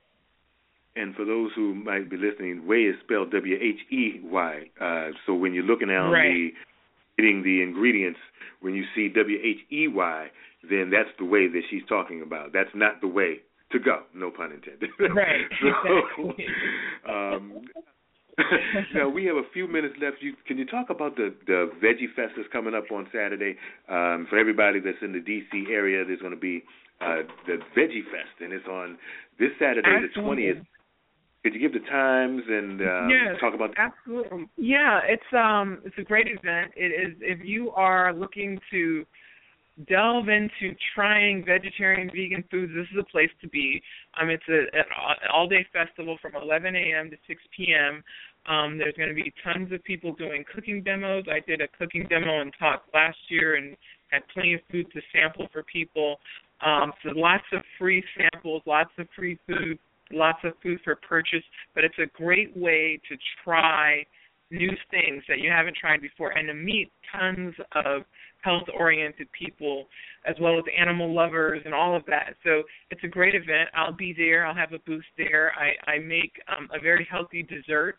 And for those who might be listening, whey is spelled W H E Y. Uh, so when you're looking at right. the getting the ingredients, when you see W H E Y, then that's the way that she's talking about. That's not the way to go, no pun intended. Right, so, exactly. um, now, we have a few minutes left. You, can you talk about the, the Veggie Fest that's coming up on Saturday? Um, for everybody that's in the D C area, there's going to be uh, the Veggie Fest, and it's on this Saturday, Absolutely. the twentieth. Could you give the times and um, yes, talk about? Absolutely. Yeah, it's um it's a great event. It is if you are looking to delve into trying vegetarian, vegan foods, this is a place to be. Um, it's a, an all-day festival from eleven a.m. to six p.m. Um, there's going to be tons of people doing cooking demos. I did a cooking demo and talk last year and had plenty of food to sample for people. Um, so lots of free samples, lots of free food, lots of food for purchase, but it's a great way to try new things that you haven't tried before and to meet tons of health-oriented people as well as animal lovers and all of that. So it's a great event. I'll be there. I'll have a booth there. I, I make um, a very healthy dessert,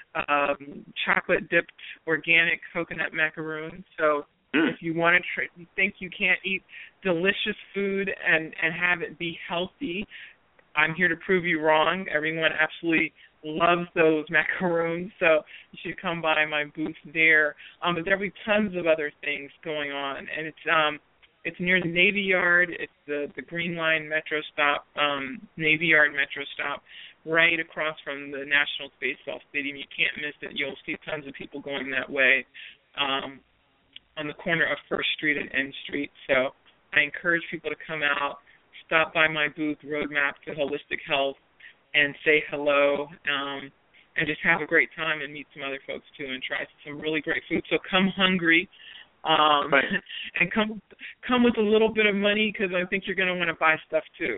um, chocolate-dipped organic coconut macaroon. So mm. if you want to tr- you think you can't eat delicious food and, and have it be healthy, I'm here to prove you wrong. Everyone absolutely loves those macaroons, so you should come by my booth there. Um, but there'll be tons of other things going on, and it's um, it's near the Navy Yard. It's the the Green Line Metro stop, um, Navy Yard Metro stop, right across from the National Baseball Stadium. You can't miss it. You'll see tons of people going that way, um, on the corner of First Street and N Street. So I encourage people to come out. Stop by my booth, Roadmap to Holistic Health, and say hello, um, and just have a great time and meet some other folks too, and try some really great food. So come hungry, um, right. and come come with a little bit of money, because I think you're going to want to buy stuff too.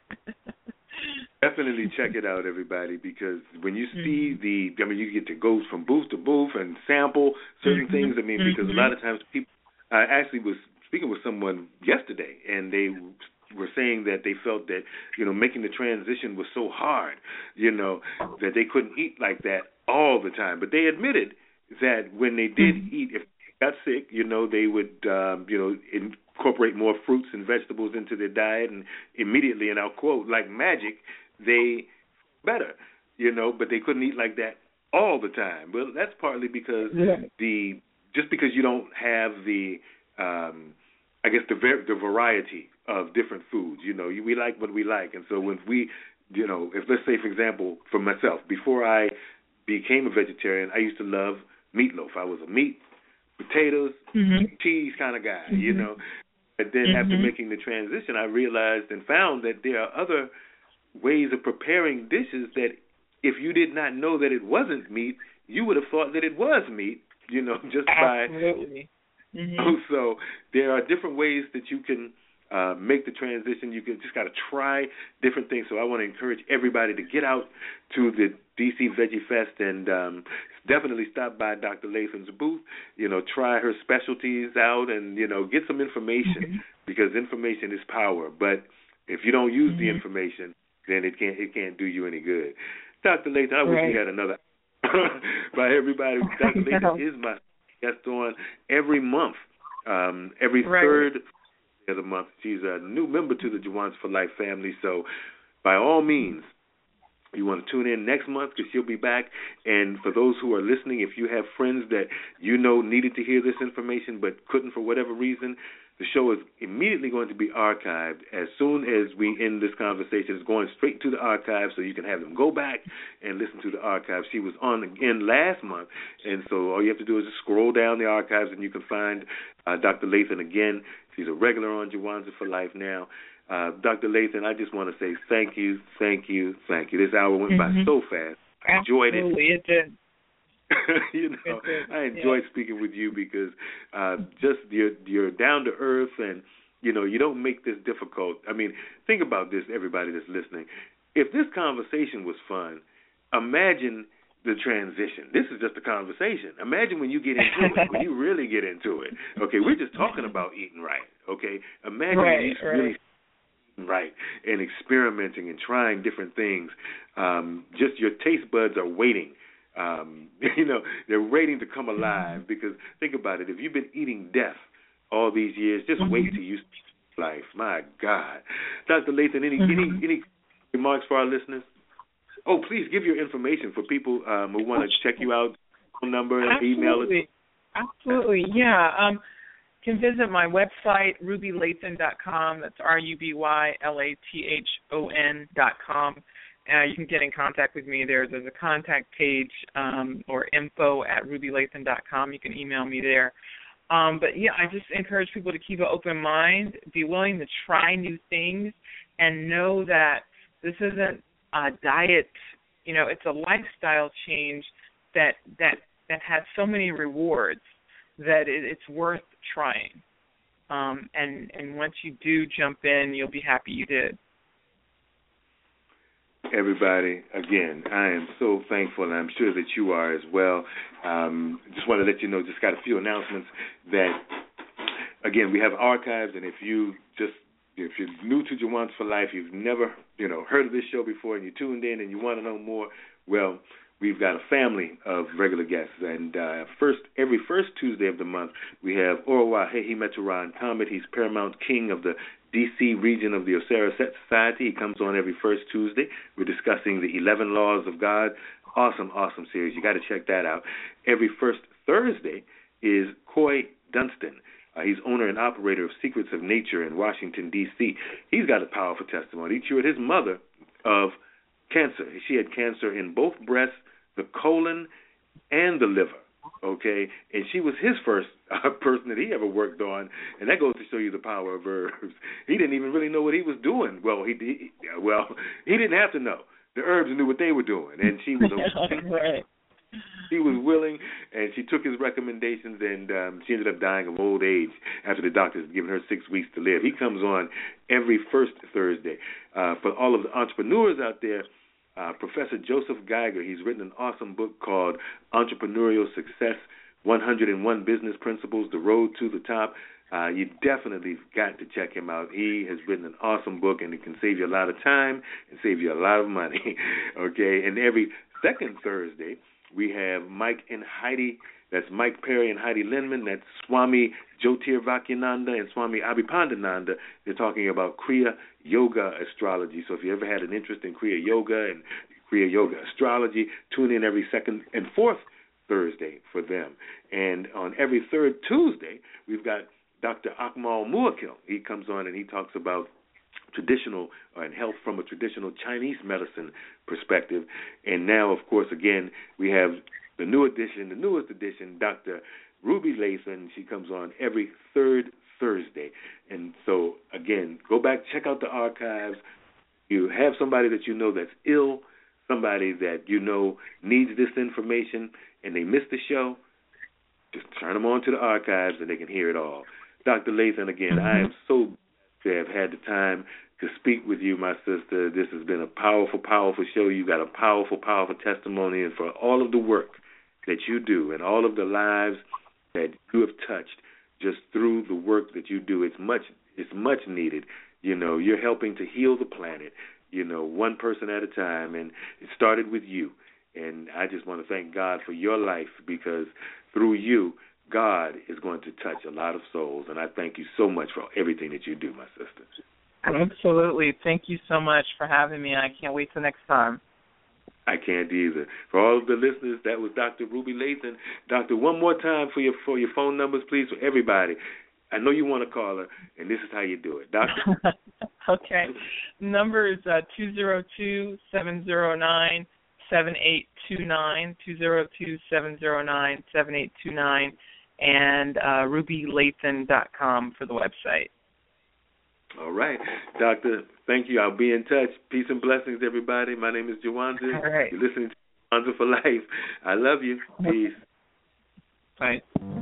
Definitely check it out, everybody, because when you see the, I mean, you get to go from booth to booth and sample certain mm-hmm. things. I mean, because mm-hmm. a lot of times people, I actually was speaking with someone yesterday, and they were saying that they felt that, you know, making the transition was so hard, you know, that they couldn't eat like that all the time. But they admitted that when they did mm-hmm. eat, if they got sick, you know, they would, um, you know, incorporate more fruits and vegetables into their diet, and immediately, and I'll quote, like magic, they better, you know, but they couldn't eat like that all the time. Well, that's partly because yeah. the just because you don't have the, um, I guess, the ver- the variety of different foods. You know, we like what we like. And so when we, you know, if let's say, for example, for myself, before I became a vegetarian, I used to love meatloaf. I was a meat, potatoes, mm-hmm. cheese kind of guy, mm-hmm. you know. But then mm-hmm. after making the transition, I realized and found that there are other ways of preparing dishes that if you did not know that it wasn't meat, you would have thought that it was meat, you know, just by. Absolutely. Mm-hmm. So there are different ways that you can uh, make the transition. You can just got to try different things. So I want to encourage everybody to get out to the D C Veggie Fest and um, definitely stop by Doctor Lathan's booth. You know, try her specialties out and, you know, get some information mm-hmm. because information is power. But if you don't use mm-hmm. the information, then it can't it can't do you any good. Doctor Lathan, I right. wish you had another. By everybody, Doctor Lathan is my guest on every month, um, every right. third of the month. She's a new member to the Jawans for Life family, so by all means, you want to tune in next month because she'll be back. And for those who are listening, if you have friends that you know needed to hear this information but couldn't for whatever reason, the show is immediately going to be archived. As soon as we end this conversation, it's going straight to the archive so you can have them go back and listen to the archive. She was on again last month, and so all you have to do is just scroll down the archives and you can find uh, Doctor Lathan again. She's a regular on Jawanza for Life now. Uh, Doctor Lathan, I just want to say thank you, thank you, thank you. This hour went mm-hmm. by so fast. I enjoyed it. Absolutely, it did. you know, I enjoyed yeah. speaking with you because uh, just you're, you're down to earth and, you know, you don't make this difficult. I mean, think about this, everybody that's listening. If this conversation was fun, imagine the transition. This is just a conversation. Imagine when you get into it, when you really get into it. Okay, we're just talking about eating right, okay? Imagine right, when you right. really right and experimenting and trying different things. Um, just your taste buds are waiting. Um, you know, they're waiting to come alive because think about it. If you've been eating death all these years, just mm-hmm. wait till you see life. My God. Doctor Lathan, any, mm-hmm. any any remarks for our listeners? Oh, please give your information for people um, who want to check you out, phone number, email. Absolutely. Absolutely, yeah. Um, you can visit my website, ruby lathan dot com. That's R U B Y L A T H O N dot com. Uh, you can get in contact with me there. There's a contact page um, or info at ruby lathan dot com. You can email me there. Um, but, yeah, I just encourage people to keep an open mind, be willing to try new things, and know that this isn't a diet. You know, it's a lifestyle change that that, that has so many rewards that it, it's worth trying. Um, and, and once you do jump in, you'll be happy you did. Everybody, again, I am so thankful, and I'm sure that you are as well. Um, just want to let you know, just got a few announcements that, again, we have archives, and if you just, if you're new to Jawans for Life, you've never, you know, heard of this show before, and you tuned in and you want to know more, well, we've got a family of regular guests, and uh, first every first Tuesday of the month, we have Orwa Hehi Meturan Comet. He's Paramount King of the D C region of the Osera Set Society. He comes on every first Tuesday. We're discussing the eleven Laws of God. Awesome, awesome series. You got to check that out. Every first Thursday is Coy Dunstan. Uh, he's owner and operator of Secrets of Nature in Washington, D C He's got a powerful testimony. He cured his mother of cancer. She had cancer in both breasts, the colon, and the liver. Okay, and she was his first uh, person that he ever worked on, and that goes to show you the power of herbs. He didn't even really know what he was doing. Well, he, he well he didn't have to know. The herbs knew what they were doing, and she was a, right. She was willing, and she took his recommendations, and um, she ended up dying of old age after the doctors had given her six weeks to live. He comes on every first Thursday. Uh, for all of the entrepreneurs out there, Uh, Professor Joseph Geiger, he's written an awesome book called Entrepreneurial Success, one hundred one Business Principles, The Road to the Top. Uh, you definitely got to check him out. He has written an awesome book, and it can save you a lot of time and save you a lot of money. Okay, and every second Thursday, we have Mike and Heidi. That's Mike Perry and Heidi Lindman. That's Swami Jyotirvakyananda and Swami Abhipandananda. They're talking about Kriya Yoga astrology. So if you ever had an interest in Kriya Yoga and Kriya Yoga astrology, tune in every second and fourth Thursday for them. And on every third Tuesday, we've got Doctor Akmal Muakil. He comes on and he talks about traditional uh, and health from a traditional Chinese medicine perspective. And now, of course, again, we have the new edition, the newest edition, Doctor Ruby Lathan. She comes on every third Thursday. And so, again, go back, check out the archives. You have somebody that you know that's ill, somebody that you know needs this information. and they missed the show, just turn them on to the archives and they can hear it all. Doctor Lathan, again, mm-hmm. I am so to have had the time to speak with you, my sister. This has been a powerful, powerful show. You got a powerful, powerful testimony, and for all of the work that you do and all of the lives that you have touched just through the work that you do, it's much, it's much needed. You know, you're helping to heal the planet, you know, one person at a time, and it started with you. And I just want to thank God for your life, because through you, God is going to touch a lot of souls. And I thank you so much for everything that you do, my sister. Absolutely. Thank you so much for having me. I can't wait till next time. I can't either. For all of the listeners, that was Doctor Ruby Lathan. Doctor, one more time for your for your phone numbers, please, for everybody. I know you want to call her, and this is how you do it. Doctor? Okay. Number is uh, two zero two, seven zero nine, seven eight two nine, two zero two, seven zero nine, seven eight two nine, and uh, ruby lathan dot com for the website. All right. Doctor, thank you. I'll be in touch. Peace and blessings, everybody. My name is Jawanza. All right. You're listening to Jawanza for Life. I love you. Peace. Bye.